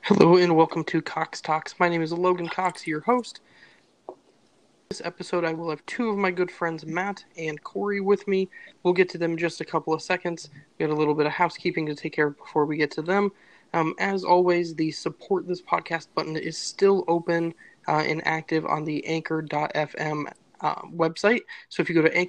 Hello and welcome to Cox Talks. My name is Logan Cox, your host. This episode I will have two of my good friends, Matt and Corey, with me. We'll get to them in just a couple of seconds. We got a little bit of housekeeping to take care of before we get to them. As always, the support this podcast button is still open and active on the anchor.fm website. So if you go to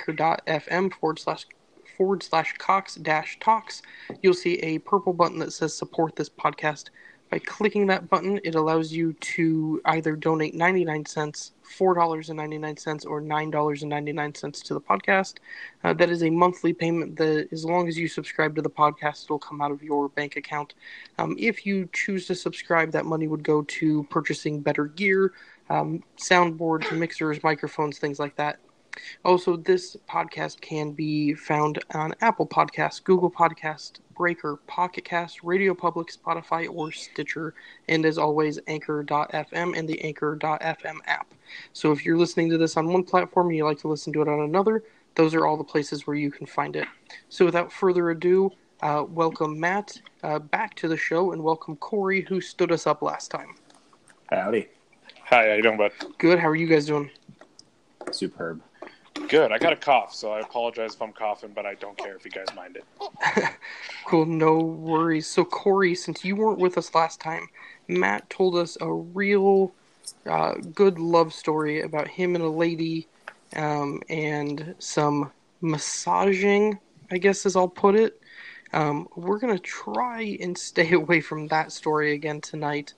anchor.fm// Cox-Talks, you'll see a purple button that says support this podcast. By clicking that button, it allows you to either donate 99 cents, $4.99, or $9.99 to the podcast. That is a monthly payment that, as long as you subscribe to the podcast, it'll come out of your bank account. If you choose to subscribe, that money would go to purchasing better gear, soundboards, mixers, microphones, things like that. Also, this podcast can be found on Apple Podcasts, Google Podcasts, Breaker, Pocket Cast, Radio Public, Spotify, or Stitcher, and as always, Anchor.fm and the Anchor.fm app. So if you're listening to this on one platform and you like to listen to it on another, those are all the places where you can find it. So without further ado, welcome Matt back to the show, and welcome Corey, who stood us up last time. Howdy. Hi, how you doing, bud? Good, how are you guys doing? Superb. Good. I got a cough, so I apologize if I'm coughing, but I don't care if you guys mind it. Cool, no worries. So, Corey, since you weren't with us last time, Matt told us a real good love story about him and a lady and some massaging, I guess as I'll put it. We're going to try and stay away from that story again tonight.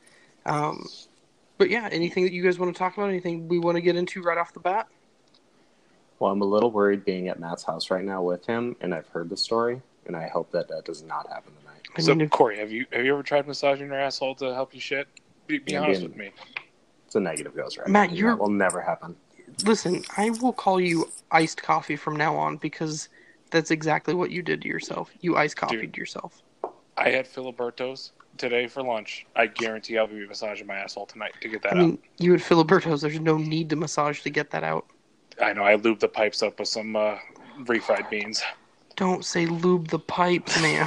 But yeah, anything that you guys want to talk about? Anything we want to get into right off the bat? Well, I'm a little worried being at Matt's house right now with him, and I've heard the story, and I hope that does not happen tonight. Corey, have you ever tried massaging your asshole to help you shit? Be honest with me. It's a negative ghost right Matt, now. That will never happen. Listen, I will call you iced coffee from now on because that's exactly what you did to yourself. You iced coffeed yourself. I had Filiberto's today for lunch. I guarantee I'll be massaging my asshole tonight to get that out. You had Filiberto's. There's no need to massage to get that out. I know. I lubed the pipes up with some refried beans. Don't say lube the pipes, man.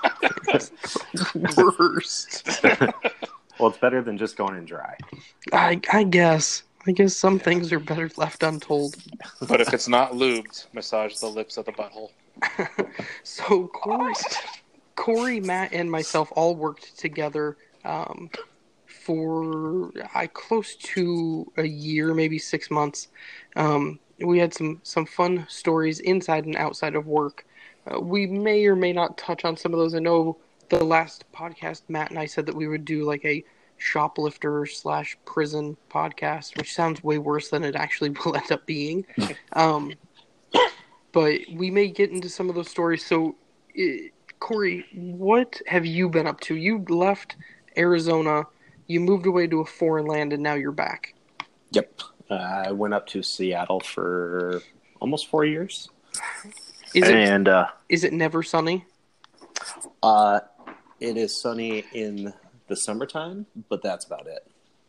Worst. Well, it's better than just going in dry. I guess. I guess some things are better left untold. But if it's not lubed, massage the lips of the butthole. So Corey, Matt, and myself all worked together for close to a year, maybe 6 months. We had some fun stories inside and outside of work. We may or may not touch on some of those. I know the last podcast, Matt and I said that we would do like a shoplifter/prison podcast, which sounds way worse than it actually will end up being. But we may get into some of those stories. So, Corey, what have you been up to? You left Arizona, you moved away to a foreign land, and now you're back. Yep. I went up to Seattle for almost 4 years. Is it never sunny? It is sunny in the summertime, but that's about it.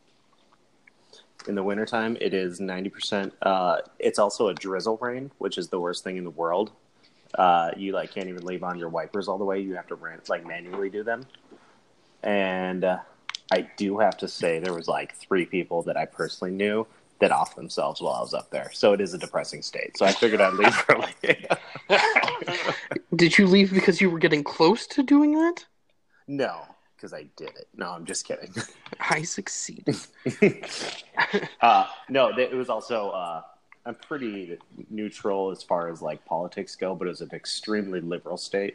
In the wintertime, it is 90%. It's also a drizzle rain, which is the worst thing in the world. You can't even leave on your wipers all the way. You have to manually do them. And I do have to say there was 3 people that I personally knew that off themselves while I was up there. So it is a depressing state. So I figured I'd leave early. Did you leave because you were getting close to doing that? No, because I did it. No, I'm just kidding. I succeeded. No, it was also... I'm pretty neutral as far as politics go, but it was an extremely liberal state.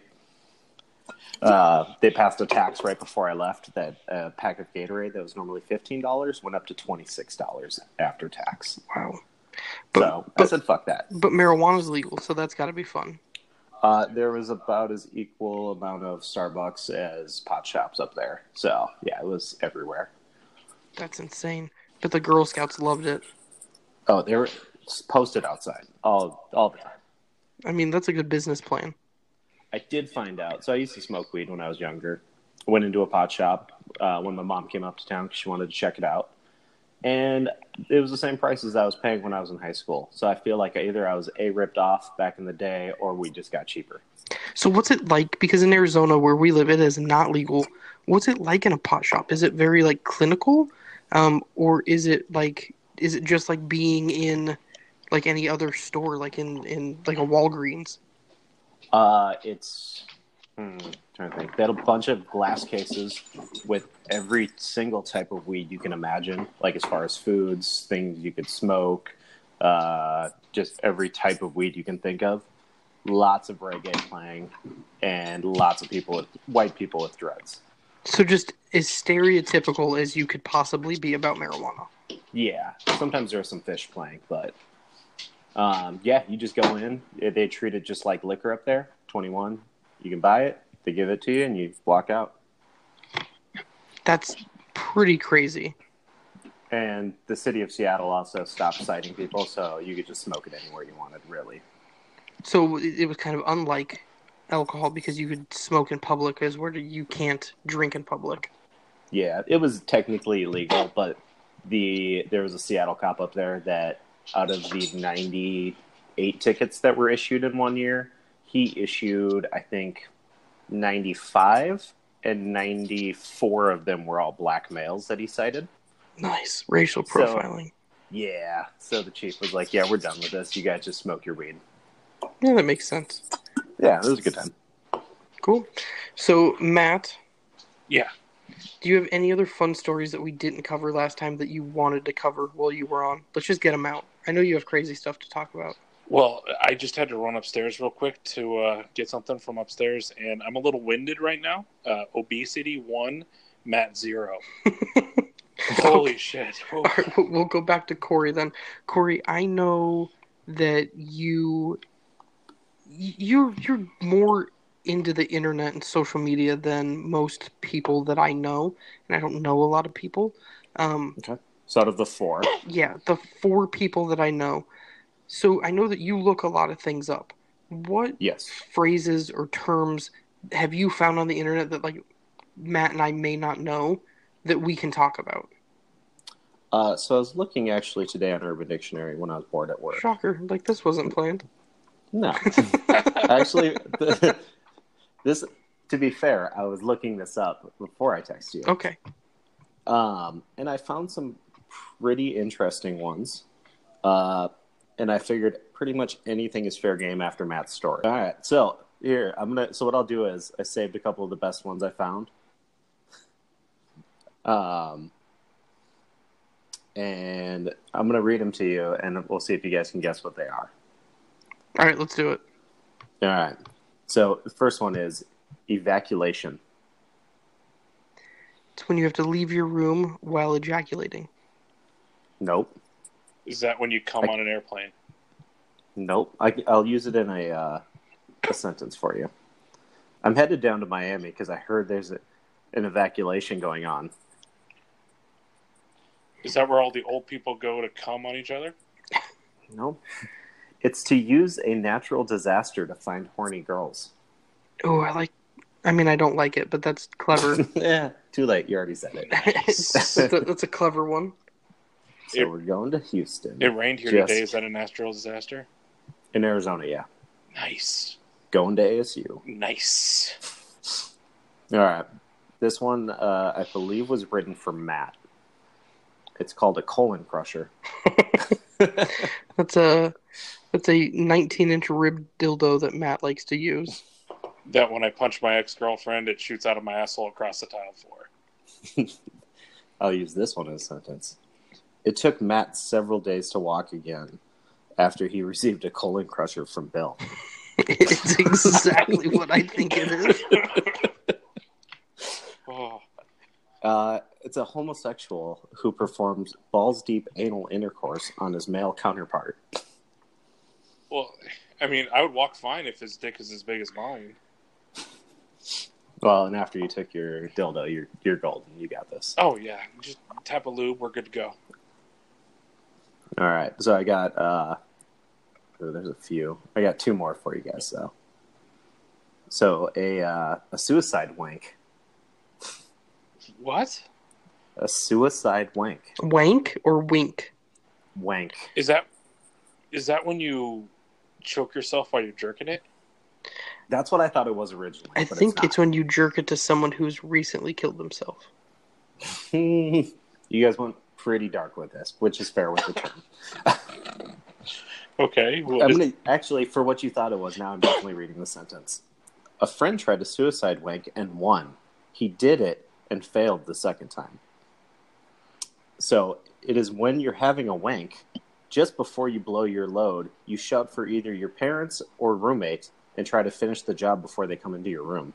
They passed a tax right before I left that a pack of Gatorade that was normally $15 went up to $26 after tax. Wow. I said, fuck that. But marijuana's legal, so that's got to be fun. There was about as equal amount of Starbucks as pot shops up there. So, yeah, it was everywhere. That's insane. But the Girl Scouts loved it. Oh, they were posted outside all the time. I mean, that's a good business plan. I did find out. So I used to smoke weed when I was younger. I went into a pot shop when my mom came up to town because she wanted to check it out. And it was the same price as I was paying when I was in high school. So I feel like either I was ripped off back in the day or we just got cheaper. So what's it like? Because in Arizona where we live, it is not legal. what's it like in a pot shop? Is it very like clinical, or is it just like being in like any other store, like in like a Walgreens? It's trying to think. They had a bunch of glass cases with every single type of weed you can imagine, like as far as foods, things you could smoke, just every type of weed you can think of. Lots of reggae playing, and lots of white people with dreads. So just as stereotypical as you could possibly be about marijuana. Yeah, sometimes there's some fish playing, but yeah, you just go in. They treat it just like liquor up there. 21, you can buy it. They give it to you, and you walk out. That's pretty crazy. And the city of Seattle also stopped citing people, so you could just smoke it anywhere you wanted, really. So it was kind of unlike alcohol because you could smoke in public, as where you can't drink in public. Yeah, it was technically illegal, but there was a Seattle cop up there that out of the 98 tickets that were issued in 1 year, he issued, I think, 95, and 94 of them were all black males that he cited. Nice. Racial profiling. So the chief was like, yeah, we're done with this. You guys just smoke your weed. Yeah, that makes sense. Yeah, it was a good time. Cool. So, Matt. Yeah. Do you have any other fun stories that we didn't cover last time that you wanted to cover while you were on? Let's just get them out. I know you have crazy stuff to talk about. Well, I just had to run upstairs real quick to get something from upstairs, and I'm a little winded right now. Obesity 1, Matt 0. Holy shit. All right, we'll go back to Corey then. Corey, I know that you're more into the internet and social media than most people that I know, and I don't know a lot of people. Okay. So out of the 4. Yeah, the 4 people that I know. So I know that you look a lot of things up. What phrases or terms have you found on the internet that like Matt and I may not know that we can talk about? So I was looking actually today on Urban Dictionary when I was bored at work. Shocker. Like this wasn't planned. No. Actually, this, to be fair, I was looking this up before I texted you. Okay. And I found some pretty interesting ones. And I figured pretty much anything is fair game after Matt's story. All right. So here, so what I'll do is I saved a couple of the best ones I found. And I'm going to read them to you, and we'll see if you guys can guess what they are. All right, let's do it. All right. So the first one is evacuation. It's when you have to leave your room while ejaculating. Nope. Is that when you come on an airplane? Nope. I'll use it in a sentence for you. I'm headed down to Miami because I heard there's an evacuation going on. Is that where all the old people go to come on each other? Nope. It's to use a natural disaster to find horny girls. Oh, I don't like it, but that's clever. Yeah, too late. You already said it. That's a clever one. So we're going to Houston. It rained here today. Is that a natural disaster? In Arizona, yeah. Nice. Going to ASU. Nice. All right. This one, I believe, was written for Matt. It's called a colon crusher. That's a 19-inch rib dildo that Matt likes to use. That when I punch my ex-girlfriend, it shoots out of my asshole across the tile floor. I'll use this one as a sentence. It took Matt several days to walk again after he received a colon crusher from Bill. It's exactly what I think it is. Oh. It's a homosexual who performs balls-deep anal intercourse on his male counterpart. Well, I mean, I would walk fine if his dick is as big as mine. Well, and after you took your dildo, you're golden. You got this. Oh, yeah. Just tap a lube. We're good to go. All right. So I got, there's a few. I got 2 more for you guys, though. So a suicide wank. What? A suicide wank. Wank or wink? Wank. Is that when you choke yourself while you're jerking it? That's what I thought it was originally. I but think it's when you jerk it to someone who's recently killed themselves. You guys went pretty dark with this, which is fair with the term. Okay. Well, I'm gonna actually, for what you thought it was, now I'm definitely reading the sentence. A friend tried to suicide wank and won. He did it and failed the second time. So it is when you're having a wank, just before you blow your load, you shout for either your parents or roommate and try to finish the job before they come into your room.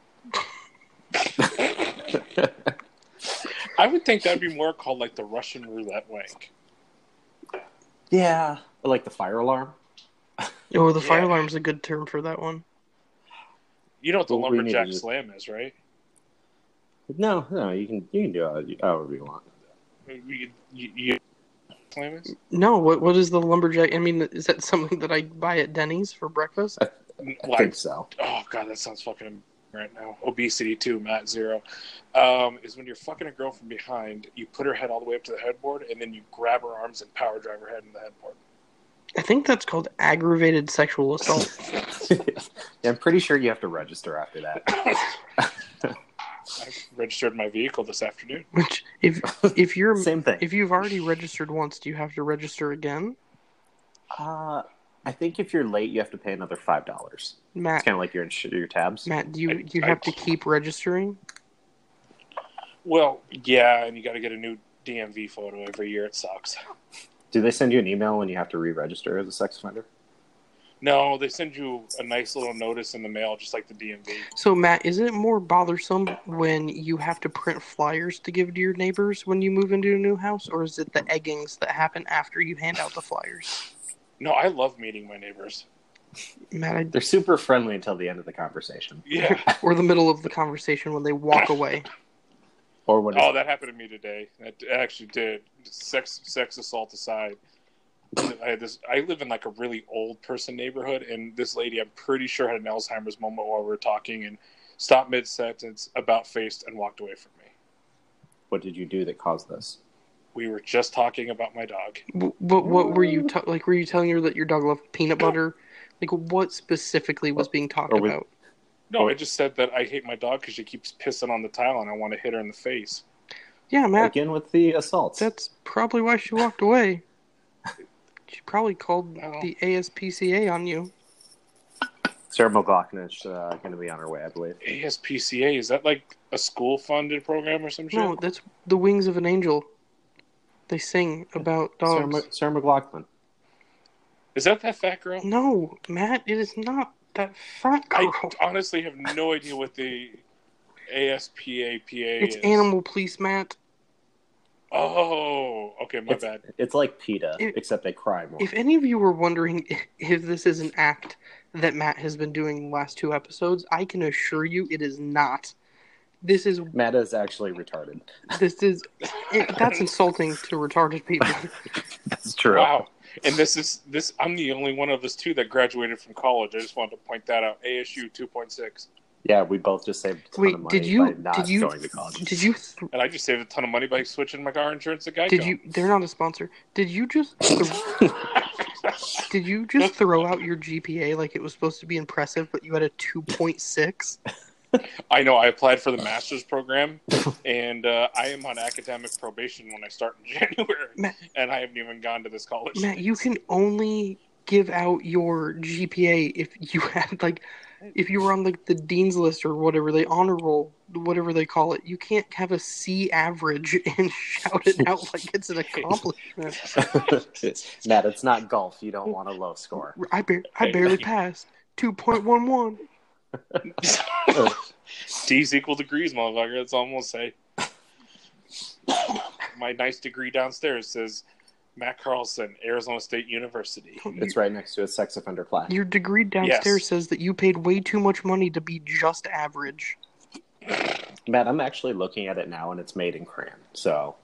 I would think that'd be more called like the Russian roulette wank. Yeah, like the fire alarm. Oh, the fire alarm's a good term for that one. You know what the Well, we lumberjack need to- slam is, right? No, you can do it however you want. You slam is? No, what is the lumberjack? I mean, is that something that I buy at Denny's for breakfast? I think so. Oh god, that sounds fucking right now. Obesity too, Matt Zero. Is when you're fucking a girl from behind, you put her head all the way up to the headboard, and then you grab her arms and power drive her head in the headboard. I think that's called aggravated sexual assault. Yeah, I'm pretty sure you have to register after that. I registered my vehicle this afternoon. Which, if you're Same thing. if you've already registered once, do you have to register again? I think if you're late, you have to pay another $5. It's Matt, kind of like your tabs. do you have to keep registering? Well, yeah, and you got to get a new DMV photo every year. It sucks. Do they send you an email when you have to re-register as a sex offender? No, they send you a nice little notice in the mail, just like the DMV. So, Matt, isn't it more bothersome when you have to print flyers to give to your neighbors when you move into a new house, or is it the eggings that happen after you hand out the flyers? No, I love meeting my neighbors. Matt, They're super friendly until the end of the conversation. Yeah. or the middle of the conversation when they walk away. Or when Oh, that happened to me today. That actually did. Sex assault aside. I live in like a really old person neighborhood, and this lady, I'm pretty sure, had an Alzheimer's moment while we were talking and stopped mid-sentence, about faced, and walked away from me. what did you do that caused this? We were just talking about my dog. What were you like? Were you telling her that your dog loved peanut butter? Like, what specifically was being talked about? No, I just said that I hate my dog because she keeps pissing on the tile, and I want to hit her in the face. Yeah, Matt. Again with the assaults. That's probably why she walked away. She probably called the ASPCA on you. Sarah McLaughlin is going to be on her way, I believe. ASPCA, is that like a school-funded program or some shit? No, that's the Wings of an Angel. They sing about dogs. Sarah McLaughlin. Is that fat girl? No, Matt, it is not that fat girl. I honestly have no idea what the ASPAPA It's is. Animal Police, Matt. Oh, okay, my bad. It's like PETA, except they cry more. If any of you were wondering if this is an act that Matt has been doing the last 2 episodes, I can assure you it is not. This is Matt is actually retarded. That's insulting to retarded people. That's true. Wow. And this I'm the only one of us two that graduated from college. I just wanted to point that out. ASU 2.6. Yeah, we both just saved a ton of money by not going to college. And I just saved a ton of money by switching my car insurance to Geico. They're not a sponsor. Did you just throw out your GPA like it was supposed to be impressive, but you had a 2.6? I know. I applied for the master's program, and I am on academic probation when I start in January, and I haven't even gone to this college. Matt, you can only give out your GPA if you had if you were on the dean's list or whatever, the honor roll, whatever they call it. You can't have a C average and shout it out like it's an accomplishment. Matt, it's not golf. You don't want a low score. I barely passed. 2.11. D's equal degrees, motherfucker. That's all I'm gonna say. My nice degree downstairs says Matt Carlson, Arizona State University. It's right next to a sex offender class. Your degree downstairs says that you paid way too much money to be just average. Matt, I'm actually looking at it now, and it's made in crayon. So,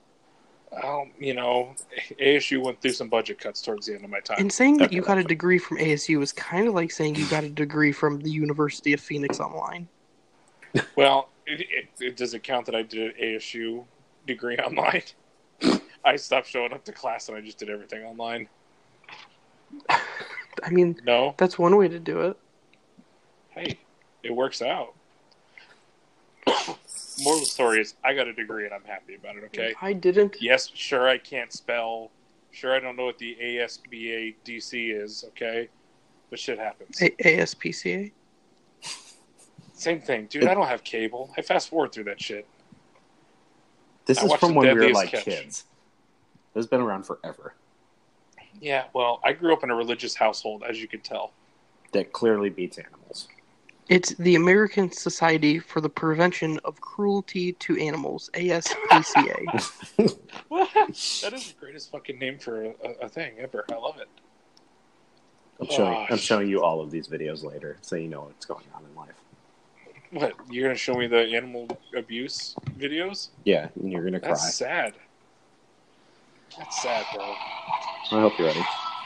ASU went through some budget cuts towards the end of my time. And saying that you got a degree from ASU is kind of like saying you got a degree from the University of Phoenix Online. Well, does it count that I did an ASU degree online? I stopped showing up to class and I just did everything online. I mean, no, that's one way to do it. hey, it works out. Moral of the story is, I got a degree and I'm happy about it, okay? I didn't. Yes, sure, I can't spell. Sure, I don't know what the ASBA-DC is, okay? But shit happens. ASPCA? Same thing. Dude, I don't have cable. I fast forward through that shit. This I is watched from The when we were Deadliest like Catch. kids. This has been around forever. Yeah, well, I grew up in a religious household, as you can tell. That clearly beats animals. It's the American Society for the Prevention of Cruelty to Animals, ASPCA. What? That is the greatest fucking name for a thing ever. I love it. I'm showing you all of these videos later, so you know what's going on in life. What? You're going to show me the animal abuse videos? Yeah, and you're gonna cry. That's sad. That's sad, bro. I hope you're ready.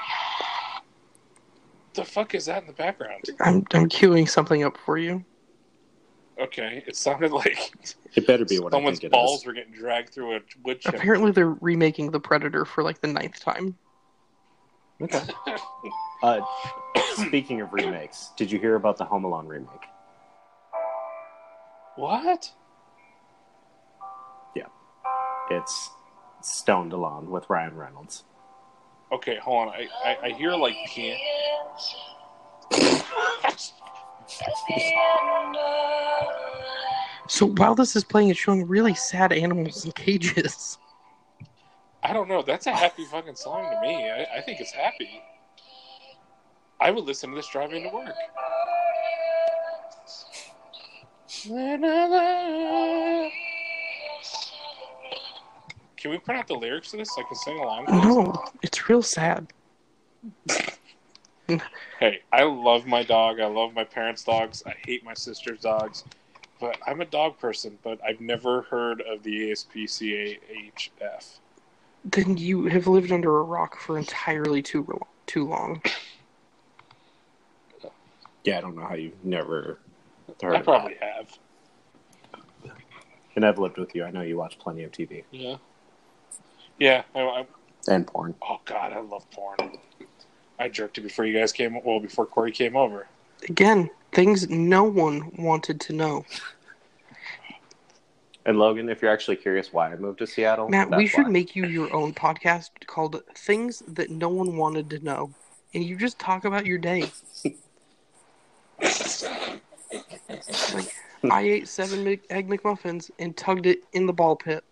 The fuck is that in the background? I'm queuing something up for you. Okay, it sounded like It better be what I someone's think it balls is. were getting dragged through a wood chipper. Apparently they're remaking The Predator for like the 9th time. Okay. Speaking of remakes, did you hear about the Home Alone remake? What? Yeah. It's Stoned Alone with Ryan Reynolds. Okay, hold on. I hear like piano. So while this is playing, it's showing really sad animals in cages. I don't know. That's a happy fucking song to me. I think it's happy. I would listen to this driving to work. Can we print out the lyrics to this so I can sing along? No, it's real sad. Hey, I love my dog. I love my parents' dogs. I hate my sister's dogs. But I'm a dog person, but I've never heard of the ASPCA-HF. Then you have lived under a rock for entirely too long. Yeah, I don't know how you've never heard I of probably that. have. And I've lived with you. I know you watch plenty of TV. Yeah. Yeah. And porn. Oh, God, I love porn. I jerked it before you guys came. Well, before Corey came over. Again, things no one wanted to know. And Logan, if you're actually curious why I moved to Seattle, Matt, we that's should why. make you your own podcast called Things That No One Wanted to Know. And you just talk about your day. Like, I ate 7 Egg McMuffins and tugged it in the ball pit.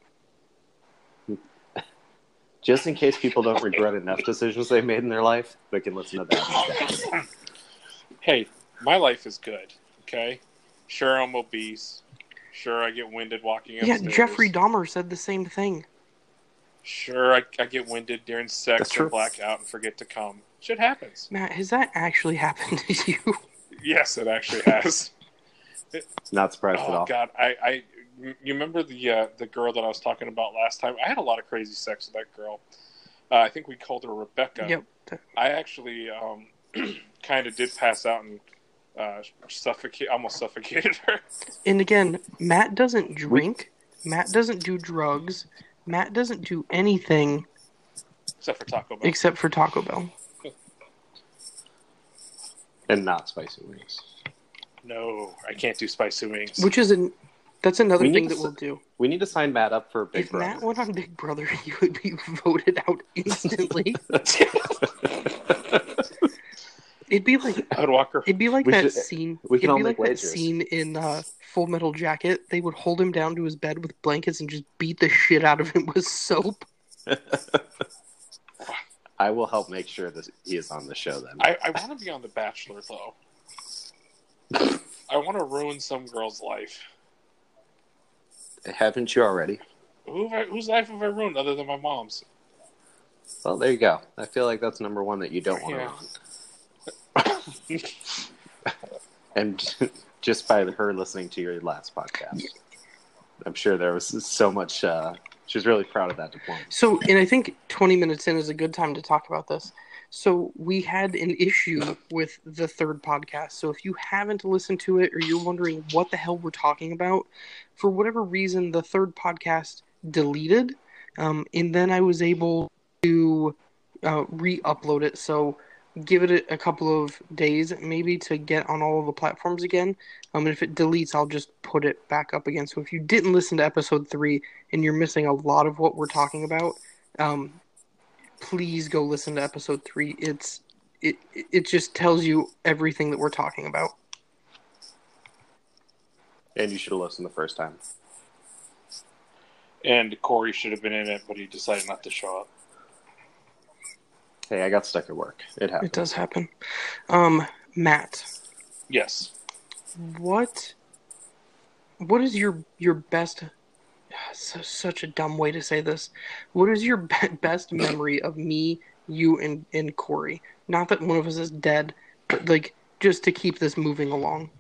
Just in case people don't regret enough decisions they made in their life, they can listen to that. Hey, my life is good, okay? Sure, I'm obese. Sure, I get winded walking upstairs. Yeah, Jeffrey Dahmer said the same thing. Sure, I get winded during sex That's true. and black out and forget to come. Shit happens. Matt, has that actually happened to you? Yes, it actually has. Not surprised at Oh all. God, you remember the girl that I was talking about last time? I had a lot of crazy sex with that girl. I think we called her Rebecca. Yep. I actually kind of did pass out and almost suffocated her. And again, Matt doesn't drink. Matt doesn't do drugs. Matt doesn't do anything Except for Taco Bell. except for Taco Bell. And not spicy wings. No, I can't do spicy wings. Which is that's another We need thing to that we'll do. We need to sign Matt up for Big If Brother. Matt went on Big Brother, he would be voted out instantly. It'd be like I would walk her. it'd be like We that should- scene. we can It'd all be make like that wagers. scene in Full Metal Jacket. They would hold him down to his bed with blankets and just beat the shit out of him with soap. I will help make sure that he is on the show then. I want to be on The Bachelor, though. I want to ruin some girl's life. Haven't you already? Whose life have I ruined other than my mom's? Well, there you go. I feel like that's number one that you don't want to Yeah. run. And just by her listening to your last podcast, I'm sure there was so much. She was really proud of that deployment. So, and I think 20 minutes in is a good time to talk about this. So we had an issue with the third podcast. So if you haven't listened to it or you're wondering what the hell we're talking about, for whatever reason, the third podcast deleted. And then I was able to re-upload it. So give it a couple of days maybe to get on all of the platforms again. And if it deletes, I'll just put it back up again. So if you didn't listen to episode 3 and you're missing a lot of what we're talking about, please go listen to episode 3. It just tells you everything that we're talking about. And you should have listened the first time. And Corey should have been in it, but he decided not to show up. Hey, I got stuck at work. It happens. It does happen. Matt. Yes. What is your best... Such a dumb way to say this. What is your best memory of me, you, and Corey? Not that one of us is dead, but like just to keep this moving along.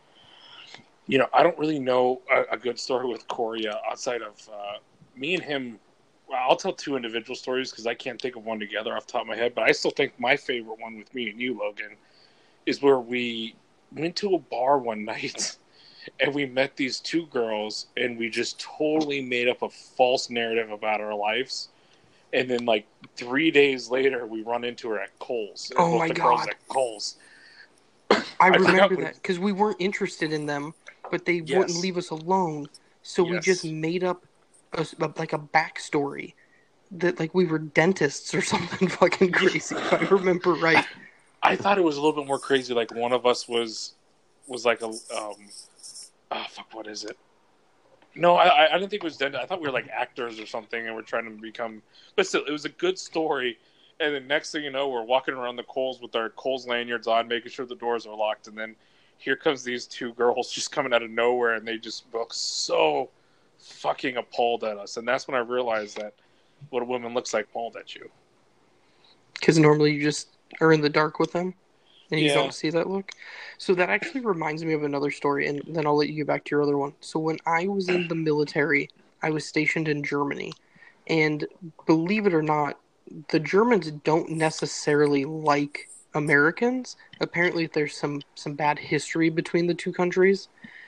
I don't really know a good story with Corey outside of me and him. Well, I'll tell 2 individual stories because I can't think of one together off the top of my head. But I still think my favorite one with me and you, Logan, is where we went to a bar one night and we met these 2 girls and we just totally made up a false narrative about our lives. And then, 3 days later, we run into her at Kohl's. Oh my God! Girls at Kohl's. I remember that because we weren't interested in them, but they wouldn't leave us alone. So we just made up a backstory that we were dentists or something fucking crazy. If I remember right. I thought it was a little bit more crazy. Like one of us was like a what is it? No, I didn't think it was dentist. I thought we were like actors or something, and we're trying to become. But still, it was a good story. And then next thing you know, we're walking around the Kohl's with our Kohl's lanyards on, making sure the doors are locked, and then here comes these 2 girls just coming out of nowhere, and they just look so fucking appalled at us. And that's when I realized that what a woman looks like appalled at you. Because normally you just are in the dark with them, and you don't see that look. So that actually reminds me of another story, and then I'll let you get back to your other one. So when I was in the military, I was stationed in Germany, and believe it or not, the Germans don't necessarily like Americans. Apparently, there's some bad history between the 2 countries.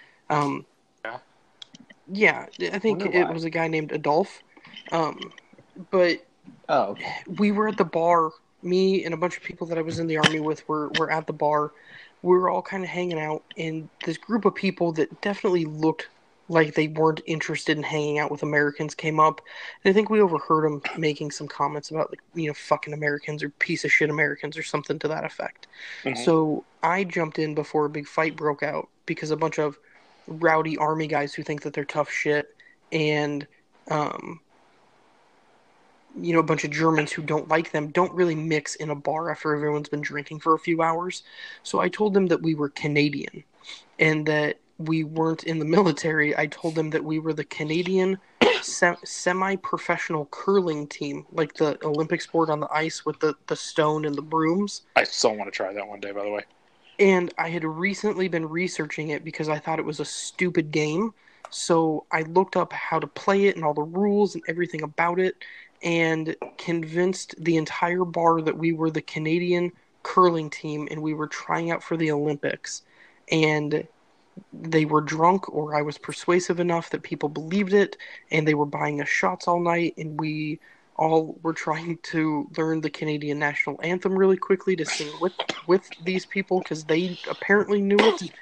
Yeah, I think it was a guy named Adolf. But we were at the bar. Me and a bunch of people that I was in the army with were at the bar. We were all kind of hanging out, and this group of people that definitely looked like they weren't interested in hanging out with Americans came up. And I think we overheard them making some comments about, fucking Americans or piece of shit Americans or something to that effect. Mm-hmm. So I jumped in before a big fight broke out because a bunch of rowdy army guys who think that they're tough shit and, a bunch of Germans who don't like them don't really mix in a bar after everyone's been drinking for a few hours. So I told them that we were Canadian and that we weren't in the military. I told them that we were the Canadian semi-professional curling team, like the Olympic sport on the ice with the stone and the brooms. I still want to try that one day, by the way. And I had recently been researching it because I thought it was a stupid game. So I looked up how to play it and all the rules and everything about it and convinced the entire bar that we were the Canadian curling team and we were trying out for the Olympics. And they were drunk, or I was persuasive enough that people believed it, and they were buying us shots all night, and we all were trying to learn the Canadian national anthem really quickly to sing with these people because they apparently knew it.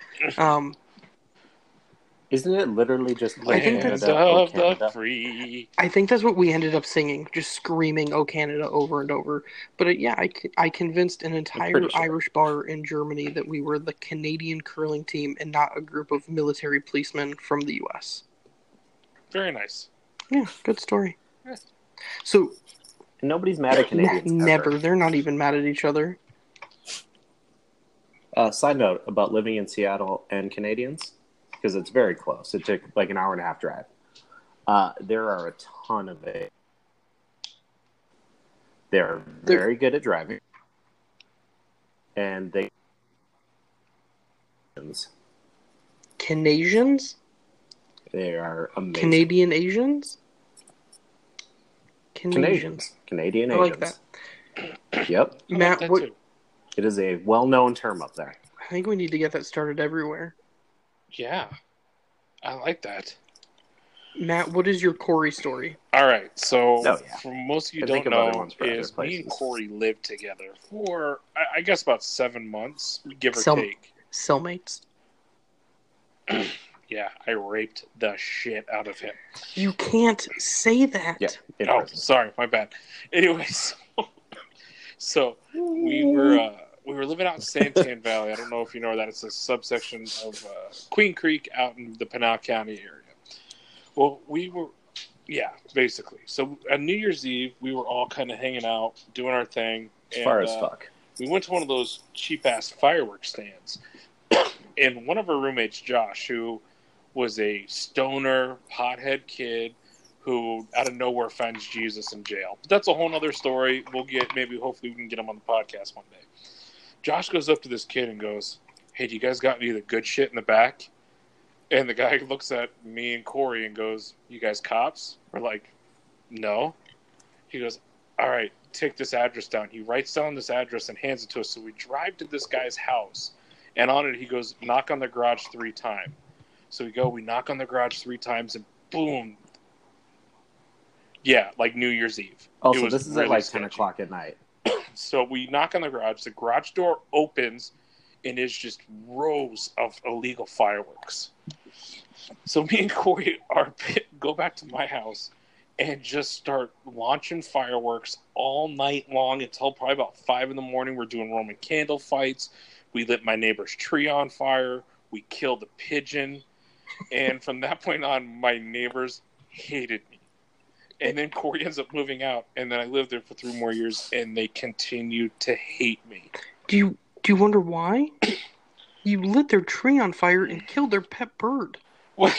Isn't it literally just I think Land of the free? I think that's what we ended up singing, just screaming "Oh Canada" over and over. But I convinced an entire Irish bar in Germany that we were the Canadian curling team and not a group of military policemen from the U.S. Very nice. Yeah, good story. Yeah. So nobody's mad at Canadians. Never. They're not even mad at each other. Side note about living in Seattle and Canadians. Because it's very close. It took like an hour and a half drive. There are a ton of it. They're very good at driving. And they... Canadians? They are amazing. Canadian Asians? Canadians. Canadian I Asians. like that. Yep. Matt, too. It is a well-known term up there. I think we need to get that started everywhere. Yeah, I like that. Matt, what is your Corey story? All right, so Oh, yeah. for most of you I don't think of other know, ones for other is me and places. Corey lived together for, I guess, about 7 months, give or Cell- take. Cellmates. Yeah, I raped the shit out of him. You can't say that. Yeah. In Oh, prison. sorry, my bad. Anyways, so we were living out in Santan Valley. I don't know if you know that. It's a subsection of Queen Creek out in the Pinal County area. Well, yeah, basically. So on New Year's Eve, we were all kind of hanging out, doing our thing. As far as fuck. We went to one of those cheap-ass fireworks stands. And one of our roommates, Josh, who was a stoner, pothead kid who out of nowhere finds Jesus in jail. But that's a whole other story. Hopefully we can get him on the podcast one day. Josh goes up to this kid and goes, "Hey, do you guys got any of the good shit in the back?" And the guy looks at me and Corey and goes, "You guys cops?" We're like, "No." He goes, "All right, take this address down." He writes down this address and hands it to us. So we drive to this guy's house. And on it, he goes, "Knock on the garage 3 times." So we knock on the garage 3 times, and boom. Yeah, like New Year's Eve. Also, this is at like 10 o'clock at night. So we knock on the garage door opens, and it's just rows of illegal fireworks. So me and Corey go back to my house and just start launching fireworks all night long until probably about 5 a.m. We're doing Roman candle fights. We lit my neighbor's tree on fire. We killed a pigeon. And from that point on, my neighbors hated me. And then Corey ends up moving out, and then I lived there for 3 more years, and they continued to hate me. Do you wonder why? You lit their tree on fire and killed their pet bird. Well,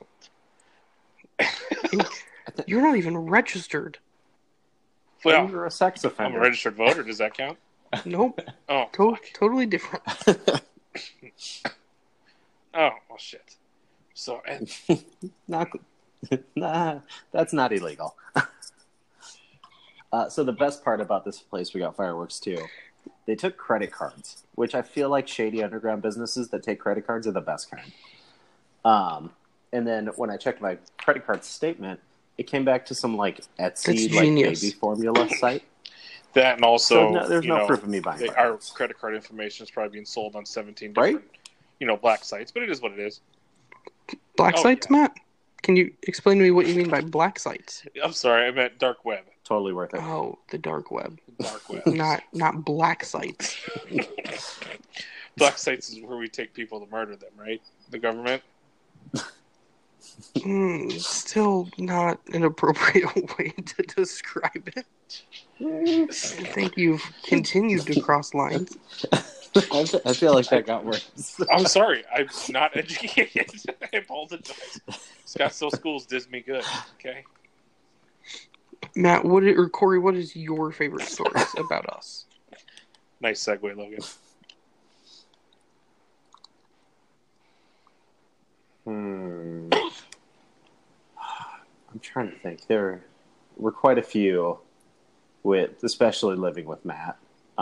You're not even registered. well, You're a sex I'm offender. a registered voter. Does that count? Nope. Oh, Totally different. oh, well, shit. So, and Nah, that's not illegal. So the best part about this place we got fireworks too, they took credit cards, which I feel like shady underground businesses that take credit cards are the best kind. And then when I checked my credit card statement, it came back to some like Etsy like baby formula site. that, and also, there's no proof of me buying our fireworks. credit card information is probably being sold on 17 different, black sites, but it is what it is. Black sites, yeah. Matt? Can you explain to me what you mean by black sites? I'm sorry, I meant dark web. Totally worth it. Oh, the dark web. Dark web. Not black sites. Black sites is where we take people to murder them, right? The government. Still not an appropriate way to describe it. I think you've continued to cross lines. I feel like that got worse. I'm sorry, I'm not educated. I apologize. Scottsdale Schools did me good, okay? Matt, Corey, what is your favorite stories about us? Nice segue, Logan. I'm trying to think. There were quite a few, especially living with Matt.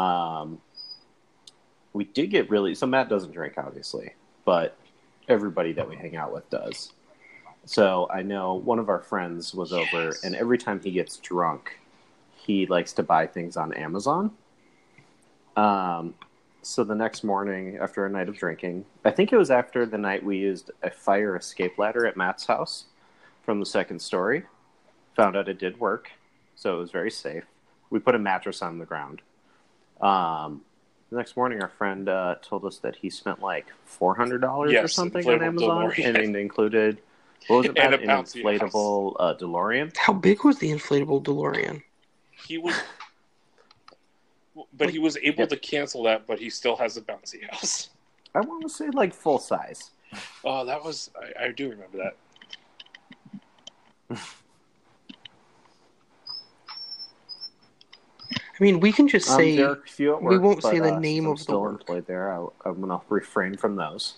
We did get so Matt doesn't drink, obviously, but everybody that we hang out with does. So I know one of our friends was over, and every time he gets drunk, he likes to buy things on Amazon. So the next morning, after a night of drinking, I think it was after the night we used a fire escape ladder at Matt's house from the second story, found out it did work, so it was very safe. We put a mattress on the ground. The next morning, our friend told us that he spent like $400 or something on Amazon, and it included, what was it, Matt? An inflatable DeLorean? How big was the inflatable DeLorean? He was able to cancel that, but he still has a bouncy house. I want to say like full size. Oh, that was, I do remember that. I mean, we can just say Derek, few at work, we won't say the name of the still work. employed there. I'm going to refrain from those.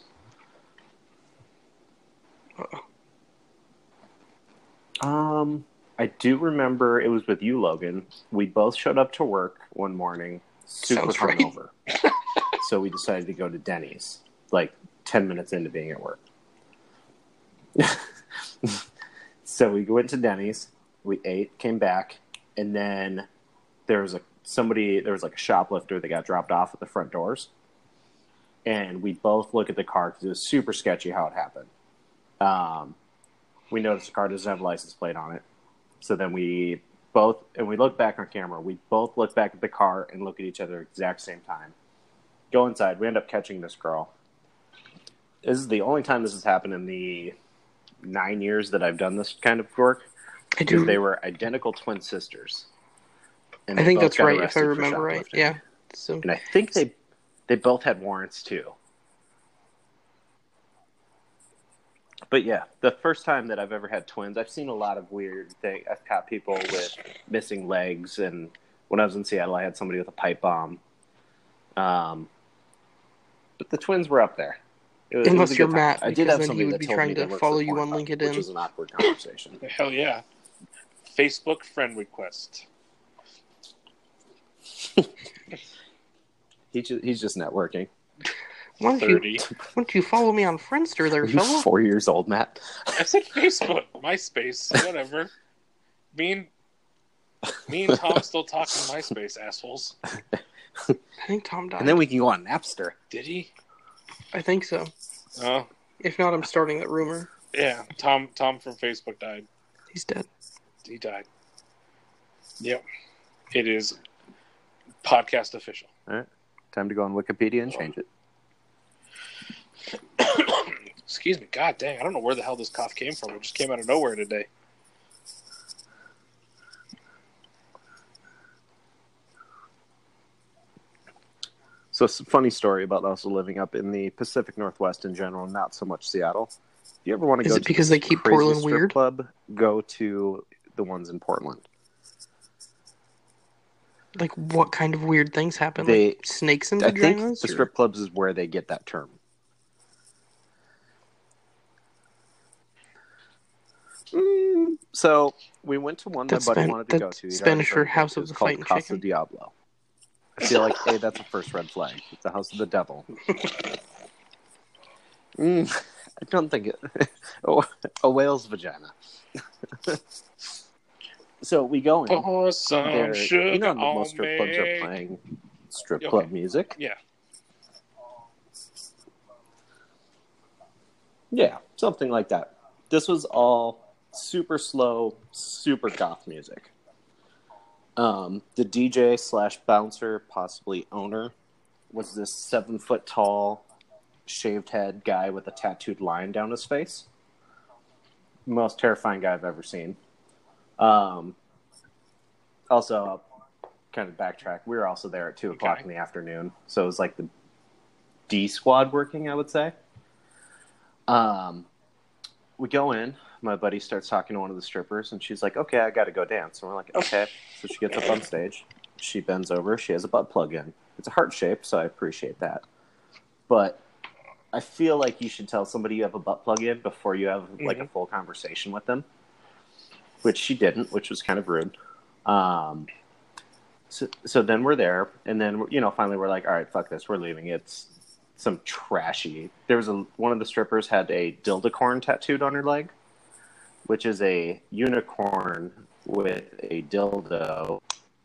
I do remember it was with you, Logan. We both showed up to work one morning, super hungover. So we decided to go to Denny's, like 10 minutes into being at work. So we went to Denny's, we ate, came back, and then there was like a shoplifter that got dropped off at the front doors. And we both look at the car because it was super sketchy how it happened. We noticed the car doesn't have a license plate on it. So then we look back on camera. We both look back at the car and look at each other at the exact same time. Go inside. We end up catching this girl. This is the only time this has happened in the 9 years that I've done this kind of work. I Because do. they were identical twin sisters. And I they think both that's got right, if I arrested for remember right. shoplifting. Yeah. So And I think they both had warrants too. But yeah, the first time that I've ever had twins, I've seen a lot of weird things. I've caught people with missing legs, and when I was in Seattle, I had somebody with a pipe bomb. But the twins were up there. It was unless a you're good time. Matt, I did because have then he somebody would that be told trying me to they worked follow for you on Pornhub, which LinkedIn. was an awkward conversation. Hell yeah. Facebook friend request. He's just networking. Why 30. don't you follow me on Friendster there, Are you fella? 4 years old, Matt? I said Facebook, MySpace, whatever. Me and Tom still talk on MySpace, assholes. I think Tom died. And then we can go on Napster. Did he? I think so. Oh, If not, I'm starting that rumor. yeah. Tom from Facebook died. He's dead. He died. Yep. It is podcast official. All right. Time to go on Wikipedia and change it. Excuse me. God dang. I don't know where the hell this cough came from. It just came out of nowhere today. So it's a funny story about also living up in the Pacific Northwest in general, not so much Seattle. If you ever want to Is go it to because this they keep crazy Portland strip weird? club, go to the ones in Portland. Like, what kind of weird things happen? They- Like snakes and I think vaginas? the or- strip clubs is where they get that term. So we went to one That's my buddy Span- wanted to go that's to. He'd Spanish already for been to. House It of was the called Fighting Casa Chicken. Diablo. I feel like, hey, that's a first red flag. It's the house of the devil. I don't think it. A whale's vagina. So we go in. Pour some There, sugar you know, on most strip clubs are me. playing strip Okay. club music. Yeah. Yeah, something like that. This was all super slow, super goth music. The DJ / bouncer, possibly owner, was this 7 foot tall, shaved head guy with a tattooed line down his face. Most terrifying guy I've ever seen. Also, kind of backtrack, we were also there at 2 o'clock in the afternoon, so it was like the D squad working, I would say. We go in, my buddy starts talking to one of the strippers, and she's like, okay, I gotta go dance. And we're like, okay. So she gets up on stage, she bends over, she has a butt plug in. It's a heart shape, so I appreciate that. But I feel like you should tell somebody you have a butt plug in before you have like a full conversation with them, which she didn't, which was kind of rude. So then we're there, and then, finally we're like, all right, fuck this, we're leaving. It's some trashy. There was one of the strippers had a dildocorn tattooed on her leg, which is a unicorn with a dildo.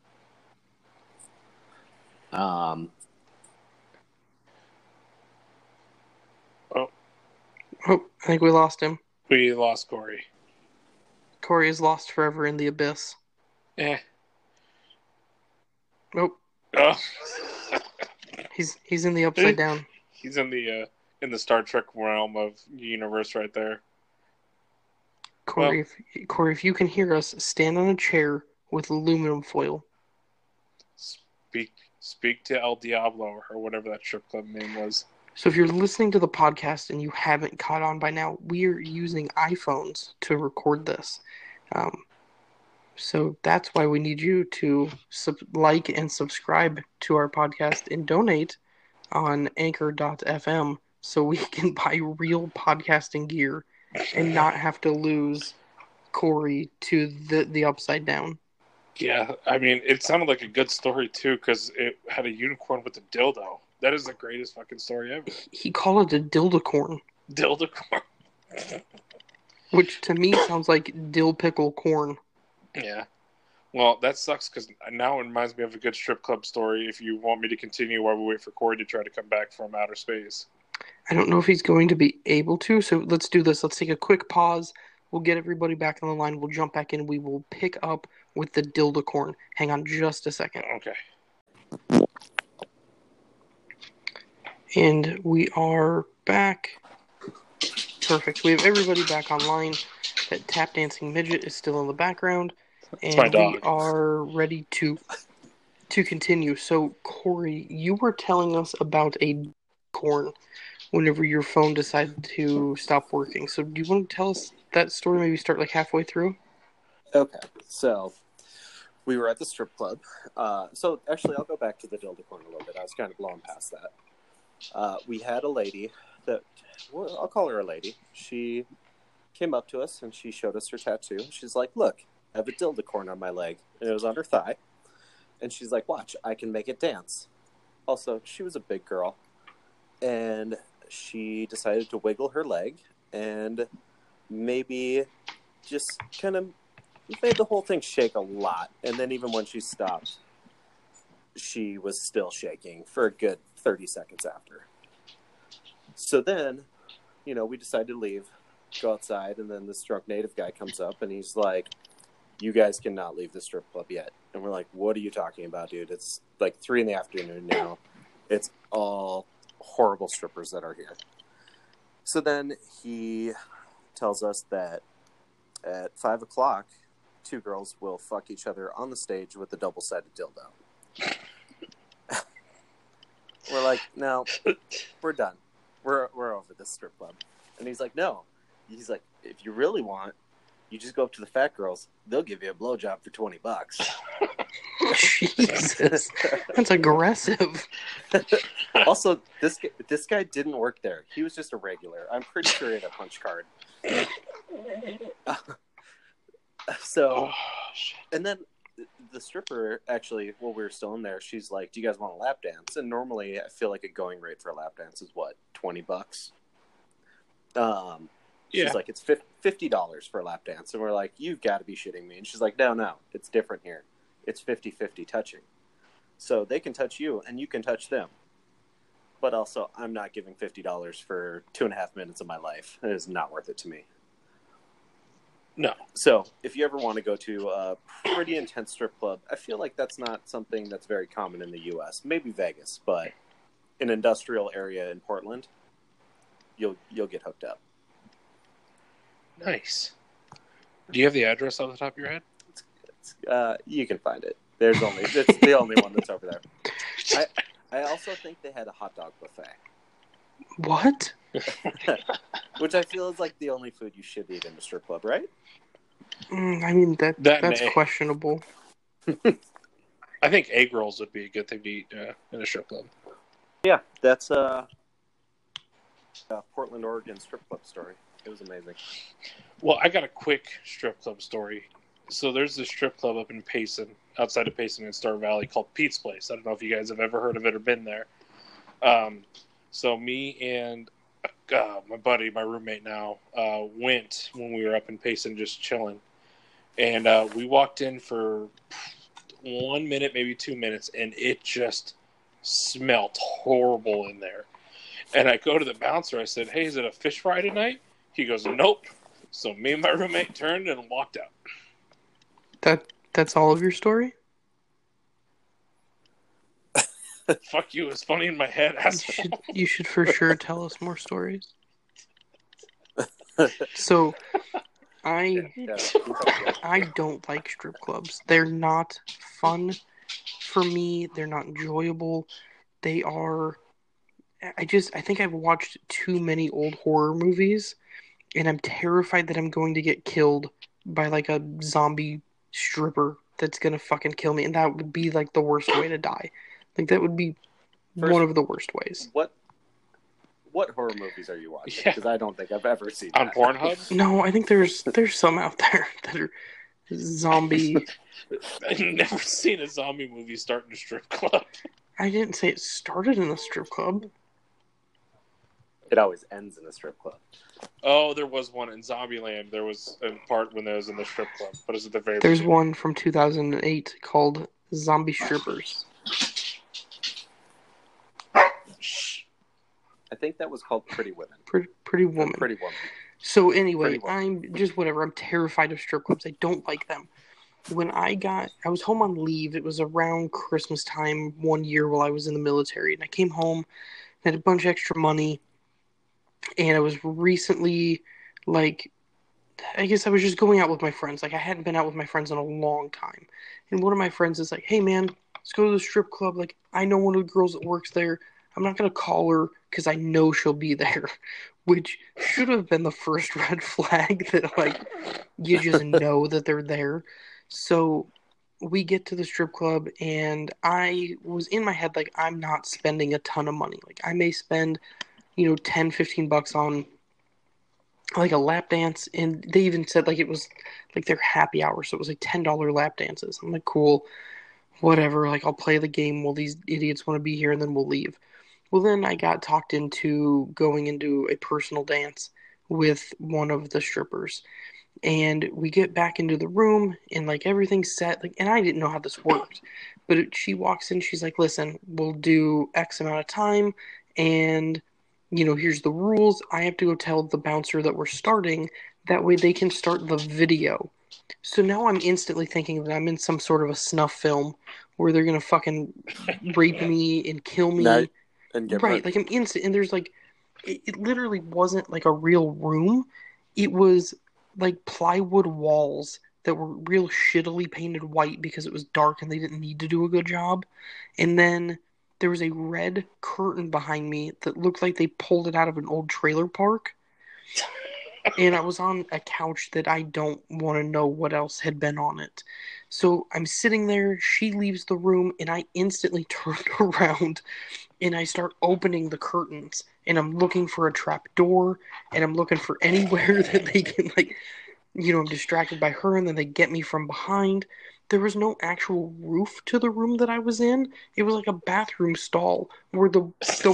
Oh, I think we lost him. We lost Corey. Corey is lost forever in the abyss. Eh. Oh, Oh. he's in the upside down. He's in the Star Trek realm of universe right there. Corey, if you can hear us, stand on a chair with aluminum foil. Speak to El Diablo or whatever that strip club name was. So if you're listening to the podcast and you haven't caught on by now, we are using iPhones to record this. So that's why we need you to like and subscribe to our podcast and donate on anchor.fm so we can buy real podcasting gear and not have to lose Corey to the upside down. Yeah, I mean, it sounded like a good story too because it had a unicorn with a dildo. That is the greatest fucking story ever. He called it a dildocorn. Dildocorn. Which to me sounds like dill pickle corn. Yeah. Well, that sucks because now it reminds me of a good strip club story if you want me to continue while we wait for Corey to try to come back from outer space. I don't know if he's going to be able to, so let's do this. Let's take a quick pause. We'll get everybody back on the line. We'll jump back in. We will pick up with the dildo corn. Hang on just a second. Okay. And we are back. Perfect. We have everybody back online. That tap dancing midget is still in the background. And my dog. we are ready to continue. So, Corey, you were telling us about a corn whenever your phone decided to stop working. So do you want to tell us that story? Maybe start like halfway through? Okay, so we were at the strip club. So actually, I'll go back to the dildo corn a little bit. I was kind of blowing past that. We had a lady that, well, I'll call her a lady. She came up to us and she showed us her tattoo. She's like, look, I have a dildo corn on my leg. And it was on her thigh. And she's like, watch, I can make it dance. Also, she was a big girl. And she decided to wiggle her leg and maybe just kind of made the whole thing shake a lot. And then even when she stopped, she was still shaking for a good 30 seconds after. So then, we decided to leave, go outside, and then this drunk native guy comes up and he's like, you guys cannot leave the strip club yet. And we're like, what are you talking about, dude? It's like 3 p.m. now. It's all horrible strippers that are here. So then he tells us that at 5 o'clock, 2 girls will fuck each other on the stage with a double-sided dildo. We're like, no, we're done. We're over this strip club. And he's like, no. He's like, if you really want, you just go up to the fat girls. They'll give you a blowjob for $20. Jesus, that's aggressive. Also, this guy didn't work there. He was just a regular. I'm pretty sure he had a punch card. So, and then the stripper, actually, while we were still in there, she's like, do you guys want a lap dance? And normally, I feel like a going rate for a lap dance is what, $20? She's like, it's $50 for a lap dance. And we're like, you've got to be shitting me. And she's like, no, it's different here. It's 50-50 touching. So they can touch you and you can touch them. But also, I'm not giving $50 for 2.5 minutes of my life. It is not worth it to me. No. So if you ever want to go to a pretty intense strip club, I feel like that's not something that's very common in the U.S. Maybe Vegas, but an industrial area in Portland, you'll get hooked up. Nice. Do you have the address off the top of your head? You can find it. It's the only one that's over there. I also think they had a hot dog buffet. What? Which I feel is like the only food you should eat in a strip club, right? I mean, that's questionable. I think egg rolls would be a good thing to eat in a strip club. Yeah, that's a Portland, Oregon strip club story. It was amazing. Well, I got a quick strip club story. So there's this strip club up in Payson, outside of Payson in Star Valley, called Pete's Place. I don't know if you guys have ever heard of it or been there. So me and my buddy, my roommate now, went when we were up in Payson just chilling. And we walked in for 1 minute, maybe 2 minutes, and it just smelled horrible in there. And I go to the bouncer. I said, hey, is it a fish fry tonight? He goes, nope. So me and my roommate turned and walked out. That's all of your story? Fuck you, it's funny in my head. You should for sure tell us more stories. So, I don't like strip clubs. They're not fun for me. They're not enjoyable. They are... I think I've watched too many old horror movies, and I'm terrified that I'm going to get killed by like a zombie stripper that's gonna fucking kill me, and that would be like the worst way to die. Like that would be one of the worst ways. What horror movies are you watching? Because I don't think I've ever seen on that. Pornhub. No, I think there's some out there that are zombie. I've never seen a zombie movie start in a strip club. I didn't say it started in a strip club. It always ends in a strip club. Oh, there was one in Zombieland. There was a part when there was in the strip club, but it was at the very There's beginning. one from 2008 called Zombie Strippers. I think that was called Pretty Women. Pretty Woman. Pretty Woman. So anyway, Pretty Woman. I'm just whatever. I'm terrified of strip clubs. I don't like them. When I was home on leave. It was around Christmas time one year while I was in the military. And I came home, had a bunch of extra money. And I was recently, like, I guess I was just going out with my friends. Like, I hadn't been out with my friends in a long time. And one of my friends is like, hey, man, let's go to the strip club. Like, I know one of the girls that works there. I'm not going to call her because I know she'll be there. Which should have been the first red flag that, like, you just know that they're there. So we get to the strip club, and I was in my head, like, I'm not spending a ton of money. Like, I may spend, $10, $15 on, like, a lap dance, and they even said, like, it was, like, their happy hour, so it was, like, $10 lap dances. I'm like, cool, whatever, like, I'll play the game while these idiots want to be here, and then we'll leave. Well, then I got talked into going into a personal dance with one of the strippers. And we get back into the room, and, like, everything's set. Like, and I didn't know how this worked. But she walks in, she's like, listen, we'll do X amount of time, and, here's the rules. I have to go tell the bouncer that we're starting. That way they can start the video. So now I'm instantly thinking that I'm in some sort of a snuff film where they're going to fucking rape me and kill me. And get Right, like, I'm instant, and there's, like, it literally wasn't, like, a real room. It was, like, plywood walls that were real shittily painted white because it was dark and they didn't need to do a good job. And then there was a red curtain behind me that looked like they pulled it out of an old trailer park. And I was on a couch that I don't want to know what else had been on it. So I'm sitting there, she leaves the room, and I instantly turned around and I start opening the curtains, and I'm looking for a trap door, and I'm looking for anywhere that they can, like, I'm distracted by her, and then they get me from behind. There was no actual roof to the room that I was in. It was like a bathroom stall where the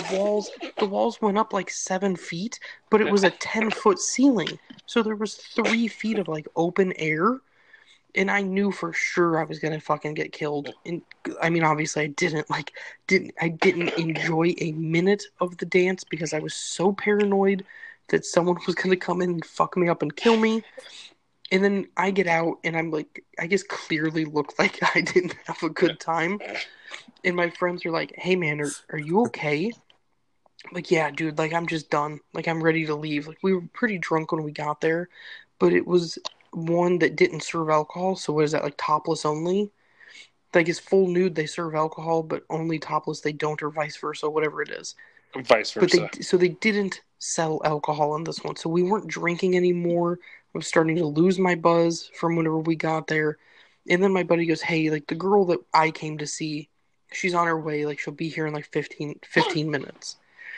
walls went up like 7 feet, but it was a 10-foot ceiling. So there was 3 feet of, like, open air. And I knew for sure I was gonna fucking get killed. And I mean, obviously, I didn't enjoy a minute of the dance because I was so paranoid that someone was gonna come in and fuck me up and kill me. And then I get out, and I'm like, I guess clearly look like I didn't have a good time. And my friends are like, "Hey, man, are you okay?" I'm like, yeah, dude. Like, I'm just done. Like, I'm ready to leave. Like, we were pretty drunk when we got there, but it was one that didn't serve alcohol. So what is that, like, topless only? Like, it's full nude, they serve alcohol, but only topless they don't, or vice versa, whatever it is. Vice versa. But they didn't sell alcohol in this one, so we weren't drinking anymore. I was starting to lose my buzz from whenever we got there. And then my buddy goes, hey, like, the girl that I came to see, she's on her way. Like, she'll be here in, like, 15 minutes.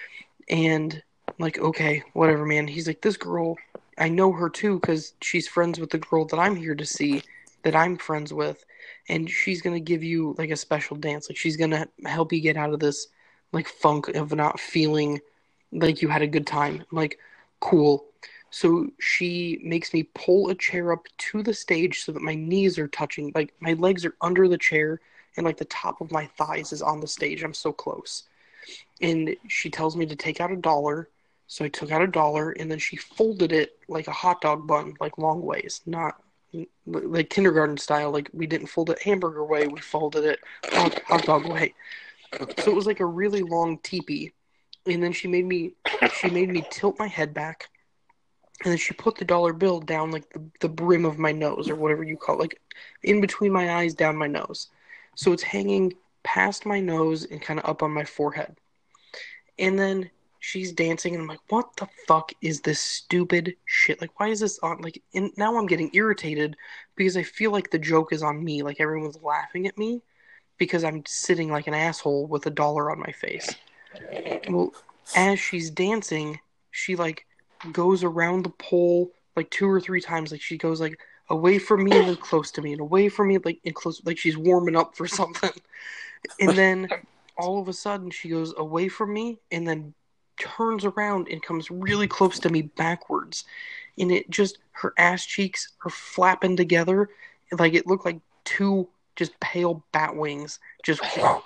And I'm like, okay, whatever, man. He's like, this girl, I know her too because she's friends with the girl that I'm here to see, that I'm friends with, and she's going to give you, like, a special dance. Like, she's going to help you get out of this, like, funk of not feeling like you had a good time. I'm like, cool. So she makes me pull a chair up to the stage so that my knees are touching. Like, my legs are under the chair, and, like, the top of my thighs is on the stage. I'm so close. And she tells me to take out $1. So I took out $1, and then she folded it like a hot dog bun, like, long ways, not like kindergarten style. Like, we didn't fold it hamburger way, we folded it hot dog way. So it was like a really long teepee. And then she made me tilt my head back, and then she put the dollar bill down, like, the brim of my nose, or whatever you call it, like, in between my eyes, down my nose. So it's hanging past my nose and kind of up on my forehead. And then she's dancing, and I'm like, what the fuck is this stupid shit? Like, why is this on? Like, and now I'm getting irritated because I feel like the joke is on me. Like, everyone's laughing at me because I'm sitting like an asshole with $1 on my face. Well, as she's dancing, she, like, goes around the pole like 2 or 3 times. Like, she goes, like, away from me and then close to me, and away from me, like, and close, like she's warming up for something. And then all of a sudden she goes away from me and then turns around and comes really close to me backwards. And it just, her ass cheeks are flapping together. Like, it looked like two just pale bat wings. Just.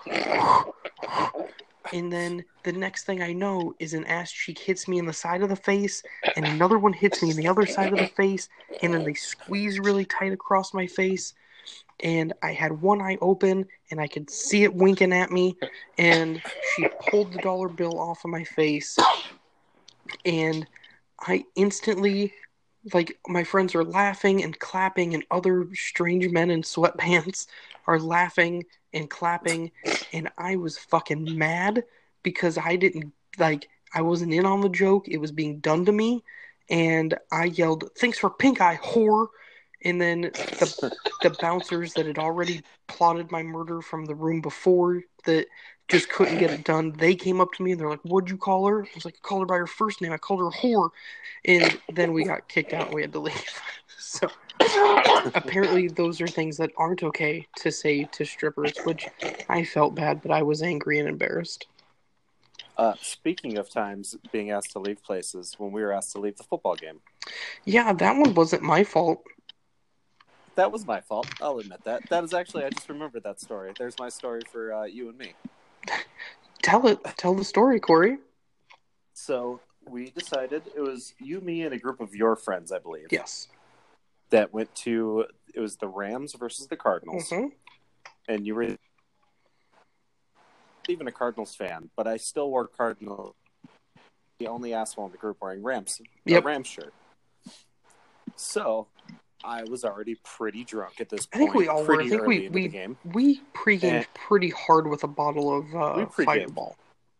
And then the next thing I know is an ass cheek hits me in the side of the face, and another one hits me in the other side of the face, and then they squeeze really tight across my face. And I had one eye open, and I could see it winking at me, and she pulled the dollar bill off of my face, and I instantly, like, my friends are laughing and clapping, and other strange men in sweatpants are laughing and clapping, and I was fucking mad because I didn't, like, I wasn't in on the joke. It was being done to me, and I yelled, "Thanks for pink eye, whore!" And then the bouncers that had already plotted my murder from the room before, that just couldn't get it done, they came up to me and they're like, "What'd you call her?" I was like, "I called her by her first name. I called her a whore." And then we got kicked out and we had to leave. So apparently those are things that aren't okay to say to strippers, which I felt bad, but I was angry and embarrassed. Speaking of times being asked to leave places, when we were asked to leave the football game. Yeah, that one wasn't my fault. That was my fault. I'll admit that. That is actually, I just remembered that story. There's my story for you and me. Tell it. Tell the story, Corey. So we decided, it was you, me, and a group of your friends, I believe. Yes. That went to, it was the Rams versus the Cardinals. Mm-hmm. And you were not even a Cardinals fan, but I still wore Cardinals. The only asshole in the group wearing Rams shirt. So I was already pretty drunk at this point. I think we all were. I think we pre-gamed pretty hard with a bottle of Fireball.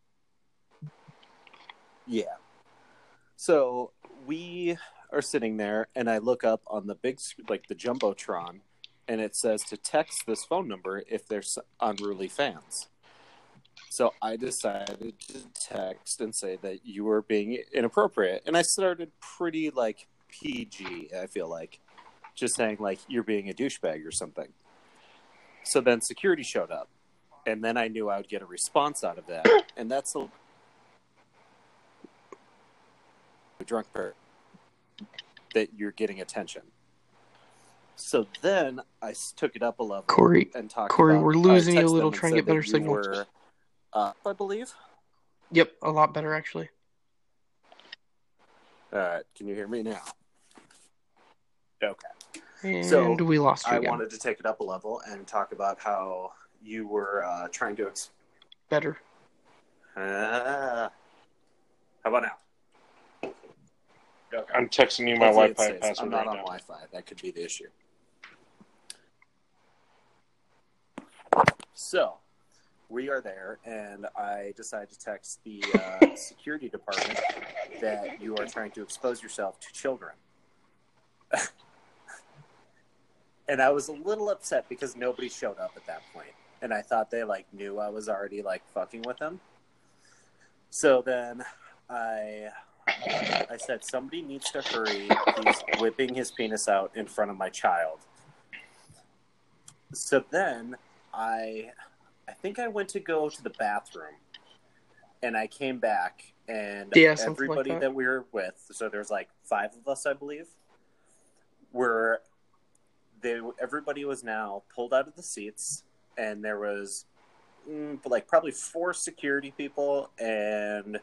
Yeah. So we are sitting there, and I look up on the big, like the Jumbotron, and it says to text this phone number if there's unruly fans. So I decided to text and say that you were being inappropriate. And I started pretty, like, PG, I feel like. Just saying, like, you're being a douchebag or something. So then security showed up. And then I knew I would get a response out of that. And that's a drunk part that you're getting attention. So then I took it up a level. Corey, about, we're losing you a little. Try and get better signal. Were, I believe. Yep, a lot better, actually. All right, can you hear me now? Okay. And so we lost you again. Wanted to take it up a level and talk about how you were trying to... Better. How about now? Okay. I'm texting you my Wi-Fi password. I'm not right on now. Wi-Fi. That could be the issue. So, we are there, and I decided to text the security department that you are trying to expose yourself to children. And I was a little upset because nobody showed up at that point. And I thought they, like, knew I was already, like, fucking with them. So then I said, somebody needs to hurry. He's whipping his penis out in front of my child. So then I think I went to go to the bathroom, and I came back, and everybody that we were with, so there's like 5 of us, I believe, everybody was now pulled out of the seats, and there was like probably 4 security people and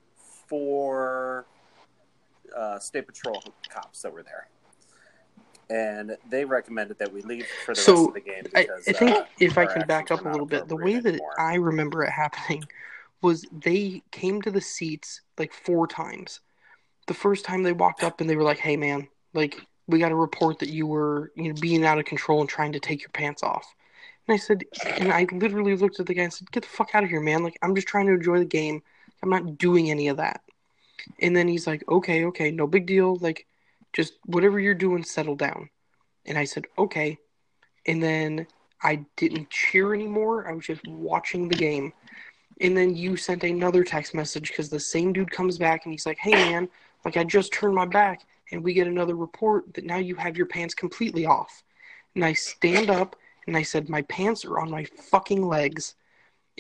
4 state patrol cops that were there. And they recommended that we leave for the rest of the game. Because, I think if I can back up a little bit, the way that I remember it happening was they came to the seats like 4 times. The first time they walked up and they were like, "Hey man, like we got to report that you were being out of control and trying to take your pants off." And I said, and I literally looked at the guy and said, "Get the fuck out of here, man. Like I'm just trying to enjoy the game. I'm not doing any of that." And then he's like, okay, no big deal. Like, just whatever you're doing, settle down. And I said, okay. And then I didn't cheer anymore. I was just watching the game. And then you sent another text message because the same dude comes back and he's like, "Hey, man, like I just turned my back." And we get another report that now you have your pants completely off. And I stand up and I said, "My pants are on my fucking legs."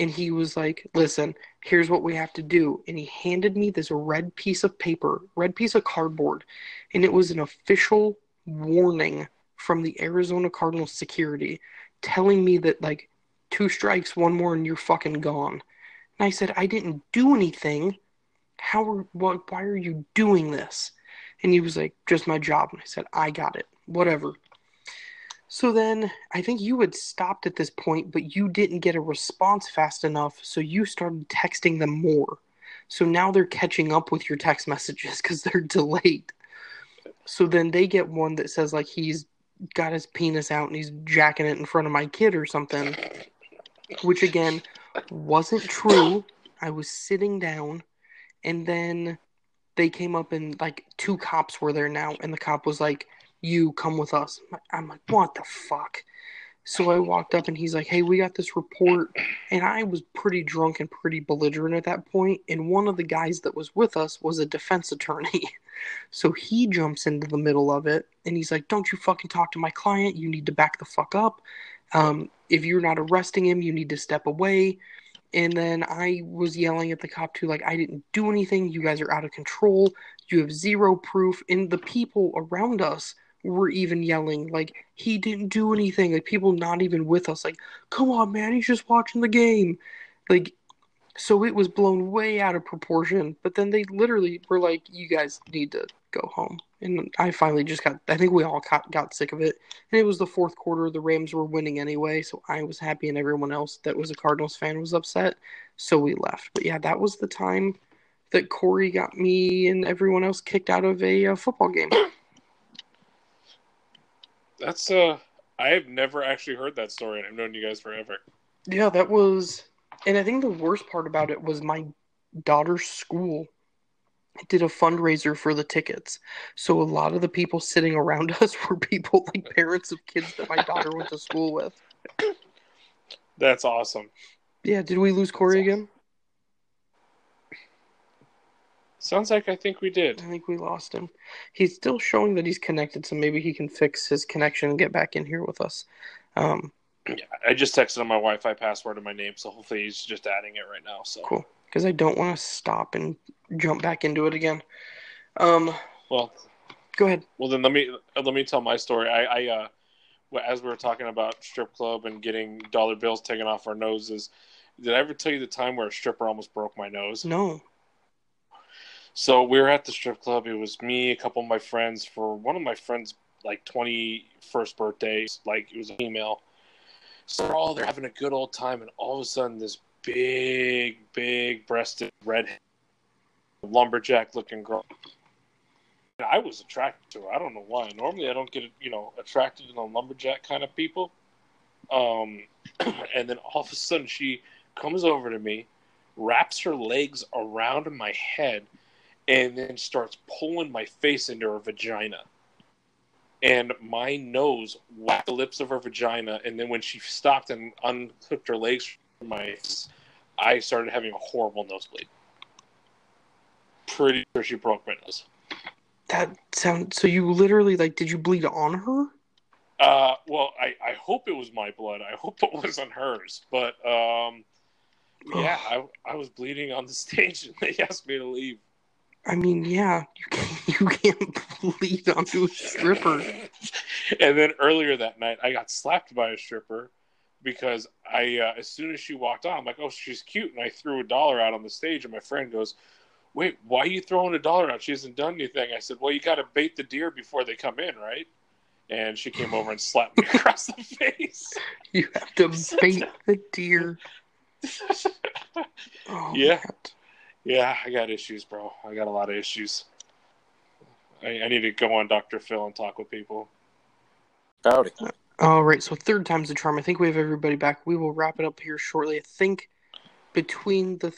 And he was like, listen, here's what we have to do. And he handed me this red piece of paper, red piece of cardboard. And it was an official warning from the Arizona Cardinals security telling me that, like, 2 strikes, 1 more, and you're fucking gone. And I said, I didn't do anything. Why are you doing this? And he was like, just my job. And I said, I got it. Whatever. So then I think you had stopped at this point, but you didn't get a response fast enough, so you started texting them more. So now they're catching up with your text messages because they're delayed. So then they get one that says, like, he's got his penis out and he's jacking it in front of my kid or something, which, again, wasn't true. I was sitting down, and then they came up and, like, 2 cops were there now, and the cop was like, you come with us. I'm like, what the fuck? So I walked up and he's like, hey, we got this report. And I was pretty drunk and pretty belligerent at that point. And one of the guys that was with us was a defense attorney. So he jumps into the middle of it and he's like, don't you fucking talk to my client. You need to back the fuck up. If you're not arresting him, you need to step away. And then I was yelling at the cop too, like, I didn't do anything. You guys are out of control. You have zero proof. And the people around us were even yelling, like, he didn't do anything. Like, people not even with us, like, come on, man, he's just watching the game. Like, so it was blown way out of proportion. But then they literally were like, you guys need to go home. And I finally just I think we all got sick of it. And it was the 4th quarter. The Rams were winning anyway, so I was happy and everyone else that was a Cardinals fan was upset. So we left. But yeah, that was the time that Corey got me and everyone else kicked out of a football game. That's I have never actually heard that story, and I've known you guys forever. Yeah, that was, and I think the worst part about it was my daughter's school did a fundraiser for the tickets. So a lot of the people sitting around us were people like parents of kids that my daughter went to school with. That's awesome. Yeah, did we lose Corey again? Sounds like I think we did. I think we lost him. He's still showing that he's connected, so maybe he can fix his connection and get back in here with us. Yeah, I just texted him my Wi-Fi password and my name, so hopefully he's just adding it right now. So cool, because I don't want to stop and jump back into it again. Well, go ahead. Well, then let me tell my story. I as we were talking about strip club and getting dollar bills taken off our noses, did I ever tell you the time where a stripper almost broke my nose? No. So we were at the strip club. It was me, a couple of my friends, for one of my friends' like 21st birthday. Like, it was a female. So they're all there having a good old time, and all of a sudden, this big breasted redhead, lumberjack looking girl. And I was attracted to her. I don't know why. Normally, I don't get attracted to the lumberjack kind of people. And then all of a sudden, she comes over to me, wraps her legs around my head, and then starts pulling my face into her vagina. And my nose whacked the lips of her vagina, and then when she stopped and unhooked her legs from my face, I started having a horrible nosebleed. Pretty sure she broke my nose. That sounds... So you literally, like, did you bleed on her? Well, I hope it was my blood. I hope it wasn't hers. But, yeah, I was bleeding on the stage, and they asked me to leave. I mean, yeah, you can't bleed onto a stripper. And then earlier that night, I got slapped by a stripper because as soon as she walked on, I'm like, oh, she's cute. And I threw $1 out on the stage, and my friend goes, wait, why are you throwing $1 out? She hasn't done anything. I said, well, you got to bait the deer before they come in, right? And she came over and slapped me across the face. You have to bait the deer. Oh, yeah. God. Yeah, I got issues, bro. I got a lot of issues. I need to go on Dr. Phil and talk with people. Howdy. All right, so 3rd time's the charm. I think we have everybody back. We will wrap it up here shortly. I think between the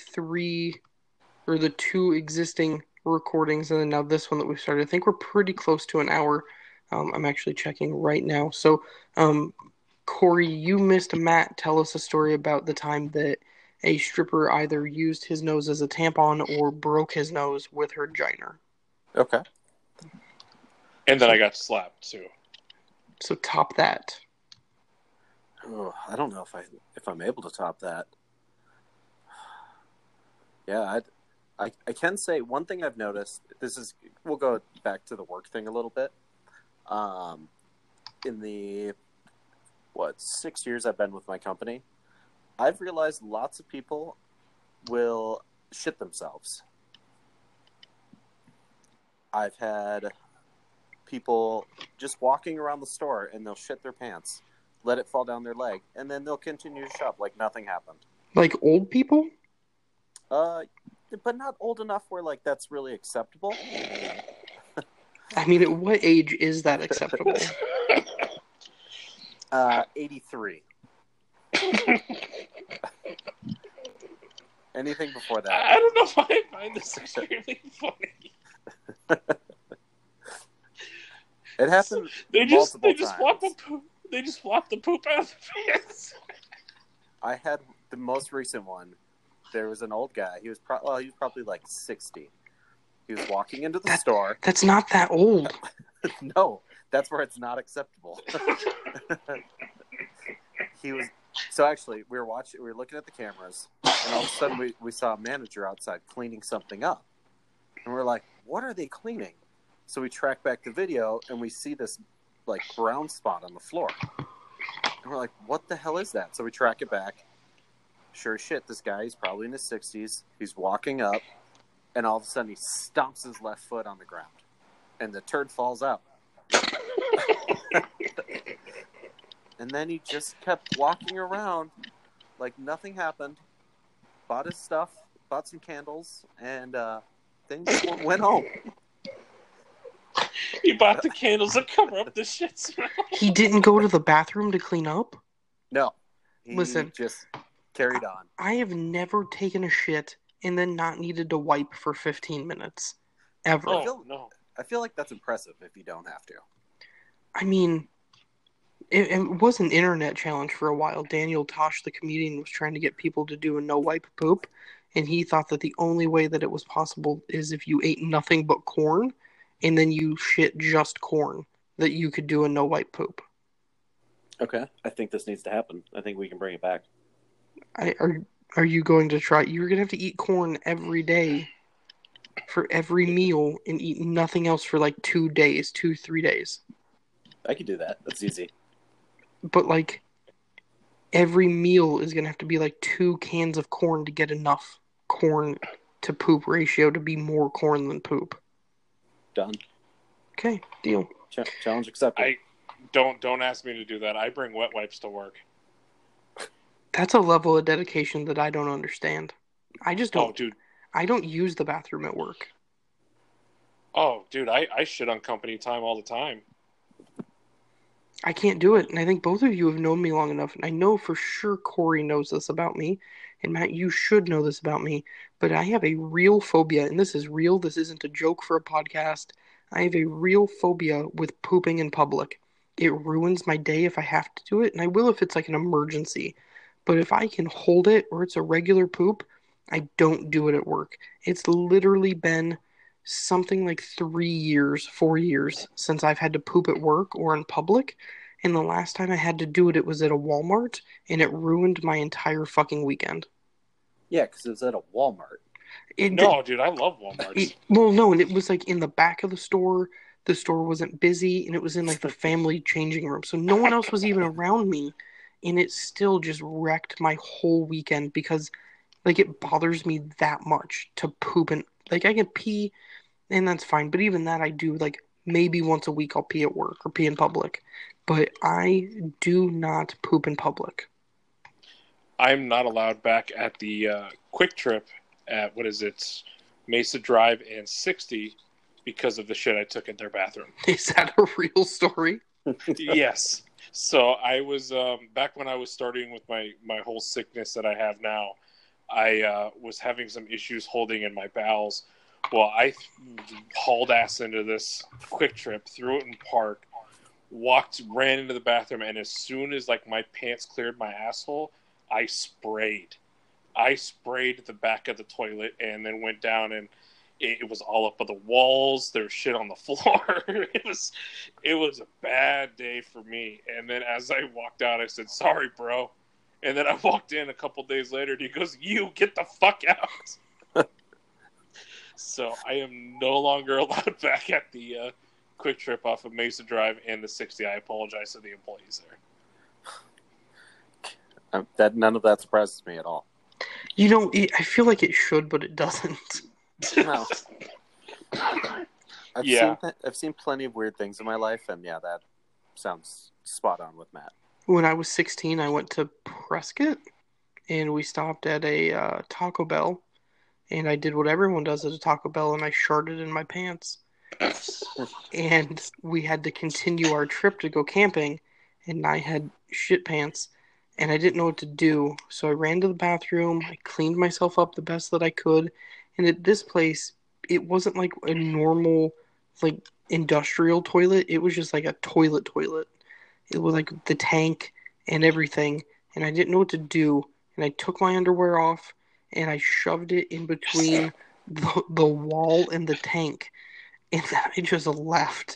2 existing recordings and then now this one that we've started, I think we're pretty close to an hour. I'm actually checking right now. So, Corey, you missed Matt tell us a story about the time that a stripper either used his nose as a tampon or broke his nose with her vagina. Okay. And then I got slapped too. So top that. Oh, I don't know if I'm able to top that. Yeah, I can say one thing I've noticed. We'll go back to the work thing a little bit. In the 6 years I've been with my company, I've realized lots of people will shit themselves. I've had people just walking around the store and they'll shit their pants, let it fall down their leg, and then they'll continue to shop like nothing happened. Like old people? But not old enough where like that's really acceptable. I mean, at what age is that acceptable? 83. Anything before that. I don't know if I find this extremely funny. It happened They multiple just times. They just flop the poop out of the pants. I had the most recent one. There was an old guy. He was probably like 60. He was walking into the store. That's not that old. No, that's where it's not acceptable. So actually, we were looking at the cameras, and all of a sudden we saw a manager outside cleaning something up. And we're like, what are they cleaning? So we track back the video, and we see this like brown spot on the floor. And we're like, what the hell is that? So we track it back. Sure as shit, this guy, he's probably in his 60s. He's walking up, and all of a sudden he stomps his left foot on the ground. And the turd falls out. And then he just kept walking around like nothing happened. Bought his stuff, bought some candles, and then just went home. He bought the candles to cover up the shit smell. He didn't go to the bathroom to clean up? No. He Listen, just carried on. I have never taken a shit and then not needed to wipe for 15 minutes. Ever. Oh, no. I feel like that's impressive if you don't have to. I mean, it was an internet challenge for a while. Daniel Tosh, the comedian, was trying to get people to do a no-wipe poop, and he thought that the only way that it was possible is if you ate nothing but corn, and then you shit just corn, that you could do a no-wipe poop. Okay, I think this needs to happen. I think we can bring it back. Are you going to try? You're going to have to eat corn every day for every meal and eat nothing else for like 3 days. I could do that. That's easy. But like every meal is going to have to be like 2 cans of corn to get enough corn to poop ratio to be more corn than poop. Done. Okay, deal. Challenge accepted. Don't ask me to do that. I bring wet wipes to work. That's a level of dedication that I don't understand. I just don't. Oh, dude. I don't use the bathroom at work. Oh, dude, I shit on company time all the time. I can't do it, and I think both of you have known me long enough, and I know for sure Corey knows this about me, and Matt, you should know this about me, but I have a real phobia, and this is real, this isn't a joke for a podcast. I have a real phobia with pooping in public. It ruins my day if I have to do it, and I will if it's like an emergency. But if I can hold it, or it's a regular poop, I don't do it at work. It's literally been something like 4 years since I've had to poop at work or in public. And the last time I had to do it, it was at a Walmart, and it ruined my entire fucking weekend. Yeah, because it was at a Walmart. No, dude, I love Walmart. No, and it was like in the back of the store. The store wasn't busy, and it was in like the family changing room. So no one else was even around me, and it still just wrecked my whole weekend because like it bothers me that much to poop, and like I can pee and that's fine, but even that I do like maybe once a week I'll pee at work or pee in public, but I do not poop in public. I'm not allowed back at the Quick Trip at Mesa Drive and 60 because of the shit I took in their bathroom. Is that a real story? Yes. So I was back when I was starting with my whole sickness that I have now. I was having some issues holding in my bowels. Well, I hauled ass into this Quick Trip, threw it in park, ran into the bathroom, and as soon as like my pants cleared my asshole, I sprayed the back of the toilet and then went down, and it was all up on the walls. There was shit on the floor. It was a bad day for me. And then as I walked out, I said, "Sorry, bro." And then I walked in a couple days later, and he goes, "You get the fuck out." So I am no longer allowed back at the Quick Trip off of Mesa Drive and the 60. I apologize to the employees there. That none of that surprises me at all. You know, I feel like it should, but it doesn't. No. Yeah. I've seen plenty of weird things in my life, and yeah, that sounds spot on with Matt. When I was 16, I went to Prescott, and we stopped at a Taco Bell, and I did what everyone does at a Taco Bell, and I sharted in my pants. And we had to continue our trip to go camping, and I had shit pants, and I didn't know what to do, so I ran to the bathroom, I cleaned myself up the best that I could, and at this place, it wasn't like a normal, like, industrial toilet, it was just like a toilet. It was like the tank and everything, and I didn't know what to do, and I took my underwear off, and I shoved it in between the wall and the tank, and then I just left.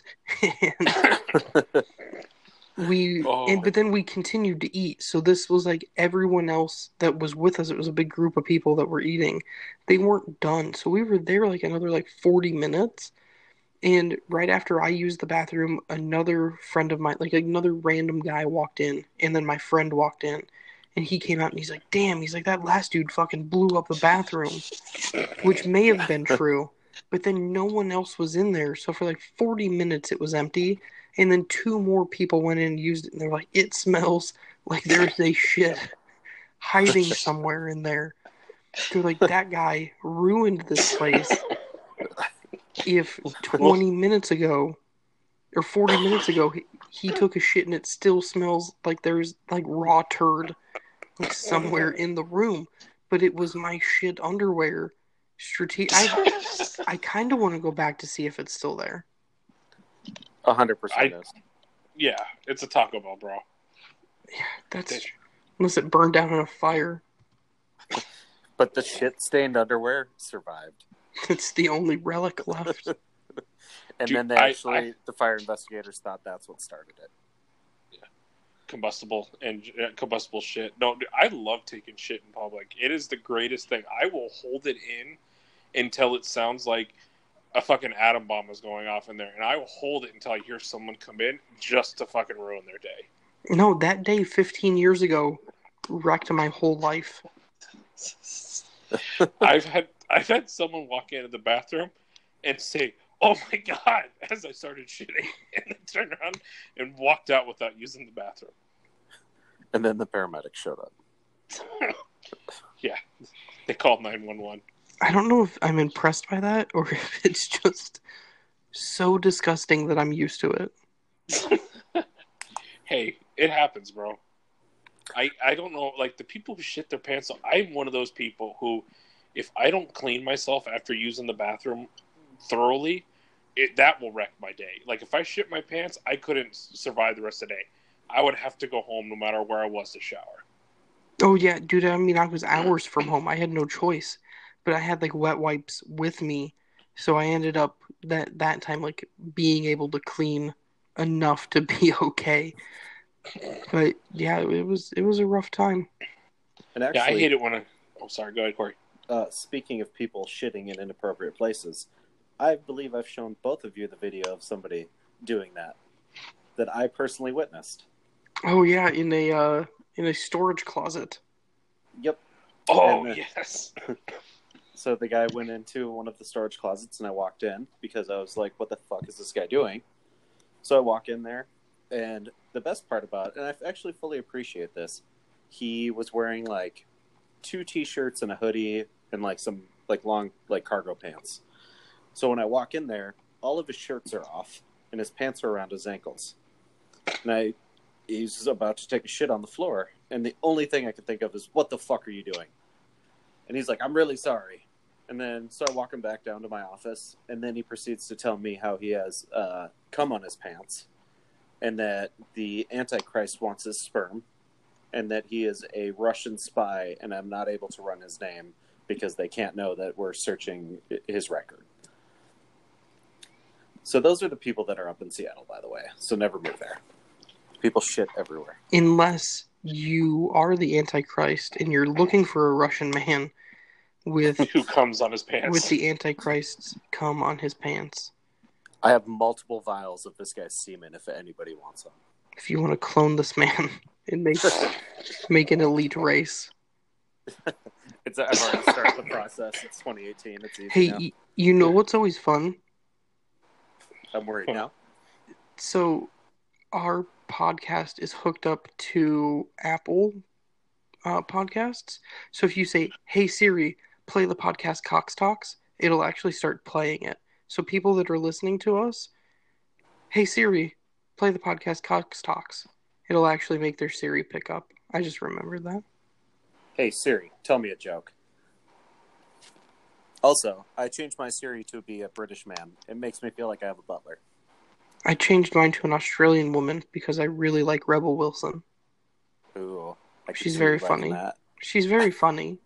But then we continued to eat. So this was like everyone else that was with us. It was a big group of people that were eating. They weren't done. So we were there like another 40 minutes. And right after I used the bathroom, another friend of mine, like another random guy walked in. And then my friend walked in. And he came out and he's like, damn, he's like, that last dude fucking blew up the bathroom. Which may have been true. But then no one else was in there. So for 40 minutes it was empty. And then 2 more people went in and used it. And they're like, it smells like there's a shit hiding somewhere in there. They're like, that guy ruined this place. If 20 minutes ago, or 40 minutes ago, he took a shit and it still smells like there's raw turd somewhere in the room. But it was my shit underwear. I kind of want to go back to see if it's still there. 100% is. Yeah, it's a Taco Bell, bro. Yeah, that's unless it burned down in a fire. But the shit-stained underwear survived. It's the only relic left. And then the fire investigators thought that's what started it. Yeah. Combustible shit. No, dude, I love taking shit in public. It is the greatest thing. I will hold it in until it sounds like a fucking atom bomb is going off in there, and I will hold it until I hear someone come in just to fucking ruin their day. No, that day 15 years ago wrecked my whole life. I've had someone walk into the bathroom and say, "Oh my god," as I started shitting, and then turned around and walked out without using the bathroom. And then the paramedics showed up. Yeah, they called 911. I don't know if I'm impressed by that or if it's just so disgusting that I'm used to it. Hey, it happens, bro. I don't know, the people who shit their pants, I'm one of those people who, if I don't clean myself after using the bathroom thoroughly, that will wreck my day. If I shit my pants, I couldn't survive the rest of the day. I would have to go home no matter where I was to shower. Oh yeah, dude, I mean, I was hours from home. I had no choice. But I had wet wipes with me, so I ended up that time being able to clean enough to be okay. But yeah, it was a rough time. And actually, I hate it when oh, sorry, go ahead, Corey. Speaking of people shitting in inappropriate places, I believe I've shown both of you the video of somebody doing that I personally witnessed. Oh yeah, in a storage closet. Yep. Oh yes. So the guy went into one of the storage closets, and I walked in because I was like, what the fuck is this guy doing? So I walk in there, and the best part about it, and I actually fully appreciate this, he was wearing 2 t-shirts and a hoodie and some long cargo pants. So when I walk in there, all of his shirts are off, and his pants are around his ankles. And he's about to take a shit on the floor, and the only thing I could think of is, what the fuck are you doing? And he's like, I'm really sorry. And then, so I walk him back down to my office, and then he proceeds to tell me how he has cum on his pants, and that the Antichrist wants his sperm, and that he is a Russian spy, and I'm not able to run his name because they can't know that we're searching his record. So those are the people that are up in Seattle, by the way. So never move there. People shit everywhere. Unless you are the Antichrist and you're looking for a Russian man, with Who comes on his pants? with the Antichrist's cum on his pants. I have multiple vials of this guy's semen if anybody wants them. If you want to clone this man and make an elite race. I've already started the process. It's 2018. It's easy Hey, now. you know what's always fun? I'm worried now. So, our podcast is hooked up to Apple podcasts. So if you say, "Hey Siri, play the podcast Cox Talks," it'll actually start playing it. So people that are listening to us, "Hey Siri, play the podcast Cox Talks," it'll actually make their Siri pick up. I just remembered that. Hey Siri, tell me a joke. Also, I changed my Siri to be a British man. It makes me feel like I have a butler. I changed mine to an Australian woman because I really like Rebel Wilson. Ooh, I can She's see very you liking funny. that. She's very funny.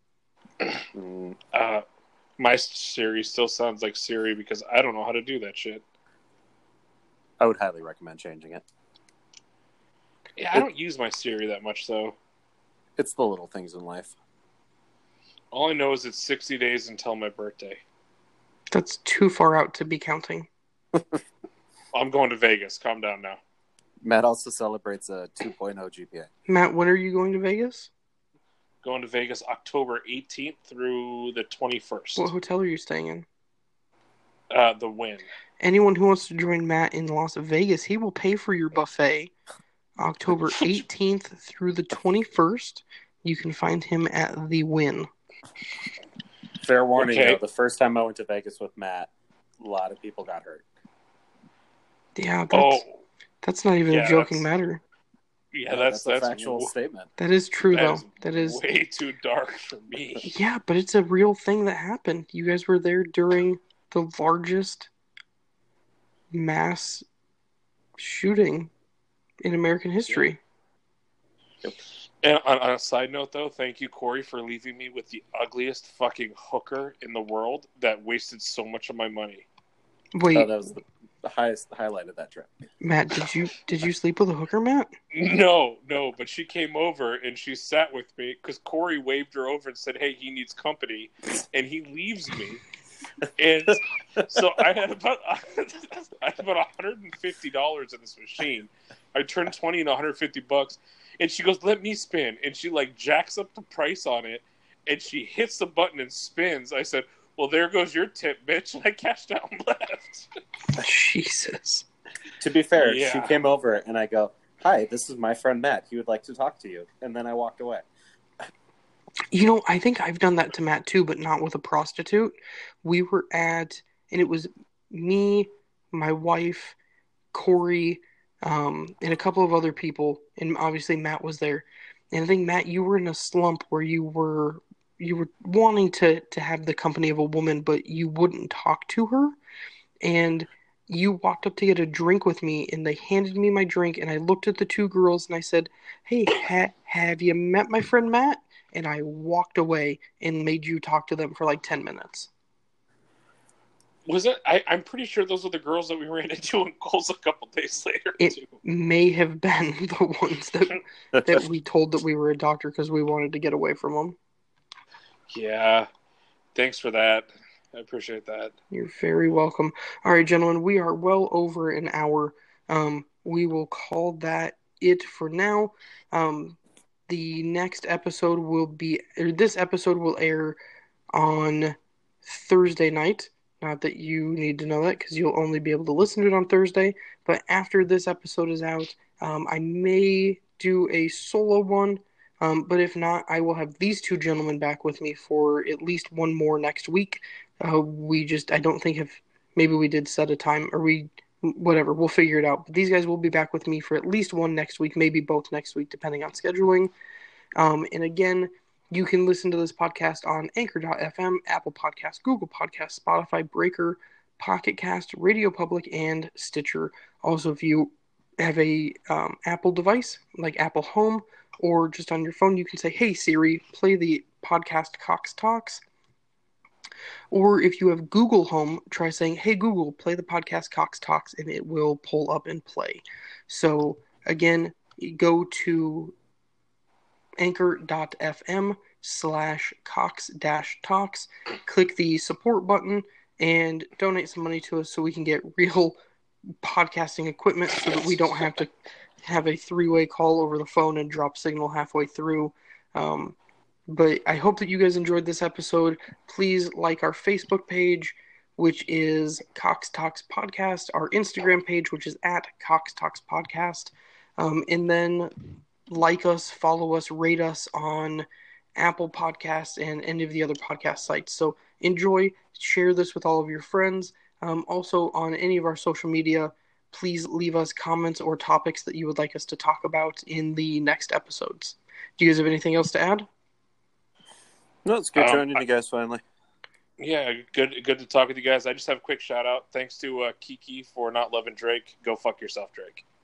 My Siri still sounds like Siri because I don't know how to do that shit. I would highly recommend changing it. Yeah, I don't use my Siri that much, though. It's the little things in life. All I know is it's 60 days until my birthday. That's too far out to be counting. I'm going to Vegas. Calm down now. Matt also celebrates a 2.0 GPA. Matt, when are you going to Vegas? Going to Vegas October 18th through the 21st. What hotel are you staying in? The Wynn. Anyone who wants to join Matt in Las Vegas, he will pay for your buffet. October 18th through the 21st. You can find him at the Wynn. Fair warning, Okay. though, the first time I went to Vegas with Matt, a lot of people got hurt. Yeah, Oh, that's not even yeah, a joking that's- matter. yeah, That's that's a factual statement. That is true, that though. is That is way too dark for me. Yeah, but it's a real thing that happened. You guys were there during the largest mass shooting in American history. And on a side note, though, thank you, Corey, for leaving me with the ugliest fucking hooker in the world that wasted so much of my money. Wait, Oh, that was the highlight of that trip. Matt, did you sleep with a hooker, Matt? No, but she came over and she sat with me because Corey waved her over and said, "Hey, he needs company," and he leaves me. And so I had about $150 in this machine. I turned 20 and $150, and she goes, "Let me spin," and she like jacks up the price on it, and she hits the button and spins. I said, "Well, there goes your tip, bitch," and I cashed out and left. Jesus. To be fair, Yeah. she came over and I go, "Hi, this is my friend Matt. He would like to talk to you." And then I walked away. You know, I think I've done that to Matt too, but not with a prostitute. We were and it was me, my wife, Corey, and a couple of other people, and obviously Matt was there. And I think, Matt, you were in a slump where you were wanting to have the company of a woman, but you wouldn't talk to her. And you walked up to get a drink with me, and they handed me my drink, and I looked at the two girls, and I said, "Hey, have you met my friend Matt?" And I walked away and made you talk to them for like 10 minutes. Was it? I'm pretty sure those are the girls that we ran into in Kohl's a couple days later, It too. may have been the ones that we told that we were a doctor because we wanted to get away from them. Yeah. Thanks for that. I appreciate that. You're very welcome. All right, gentlemen, we are well over an hour. We will call that it for now. The next episode this episode will air on Thursday night. Not that you need to know that because you'll only be able to listen to it on Thursday. But after this episode is out, I may do a solo one. But if not, I will have these two gentlemen back with me for at least one more next week. I don't think maybe we did set a time or whatever, we'll figure it out. But these guys will be back with me for at least one next week, maybe both next week, depending on scheduling. And again, you can listen to this podcast on Anchor.fm, Apple Podcasts, Google Podcasts, Spotify, Breaker, Pocket Cast, Radio Public, and Stitcher. Also, if you have a Apple device, like Apple Home, or just on your phone, you can say, "Hey Siri, play the podcast Cox Talks." Or if you have Google Home, try saying, "Hey Google, play the podcast Cox Talks," and it will pull up and play. So again, go to Anchor.fm, patreon.com/Cox-Talks. Click the support button and donate some money to us so we can get real podcasting equipment so that we don't have to have a three-way call over the phone and drop signal halfway through. But I hope that you guys enjoyed this episode. Please like our Facebook page, which is Cox Talks Podcast, our Instagram page, which is at Cox Talks Podcast, and then like us, follow us, rate us on Apple Podcasts and any of the other podcast sites. So enjoy, share this with all of your friends. Also, on any of our social media, please leave us comments or topics that you would like us to talk about in the next episodes. Do you guys have anything else to add? No, it's good joining you guys finally. Yeah, good to talk with you guys. I just have a quick shout out. Thanks to Kiki for not loving Drake. Go fuck yourself, Drake.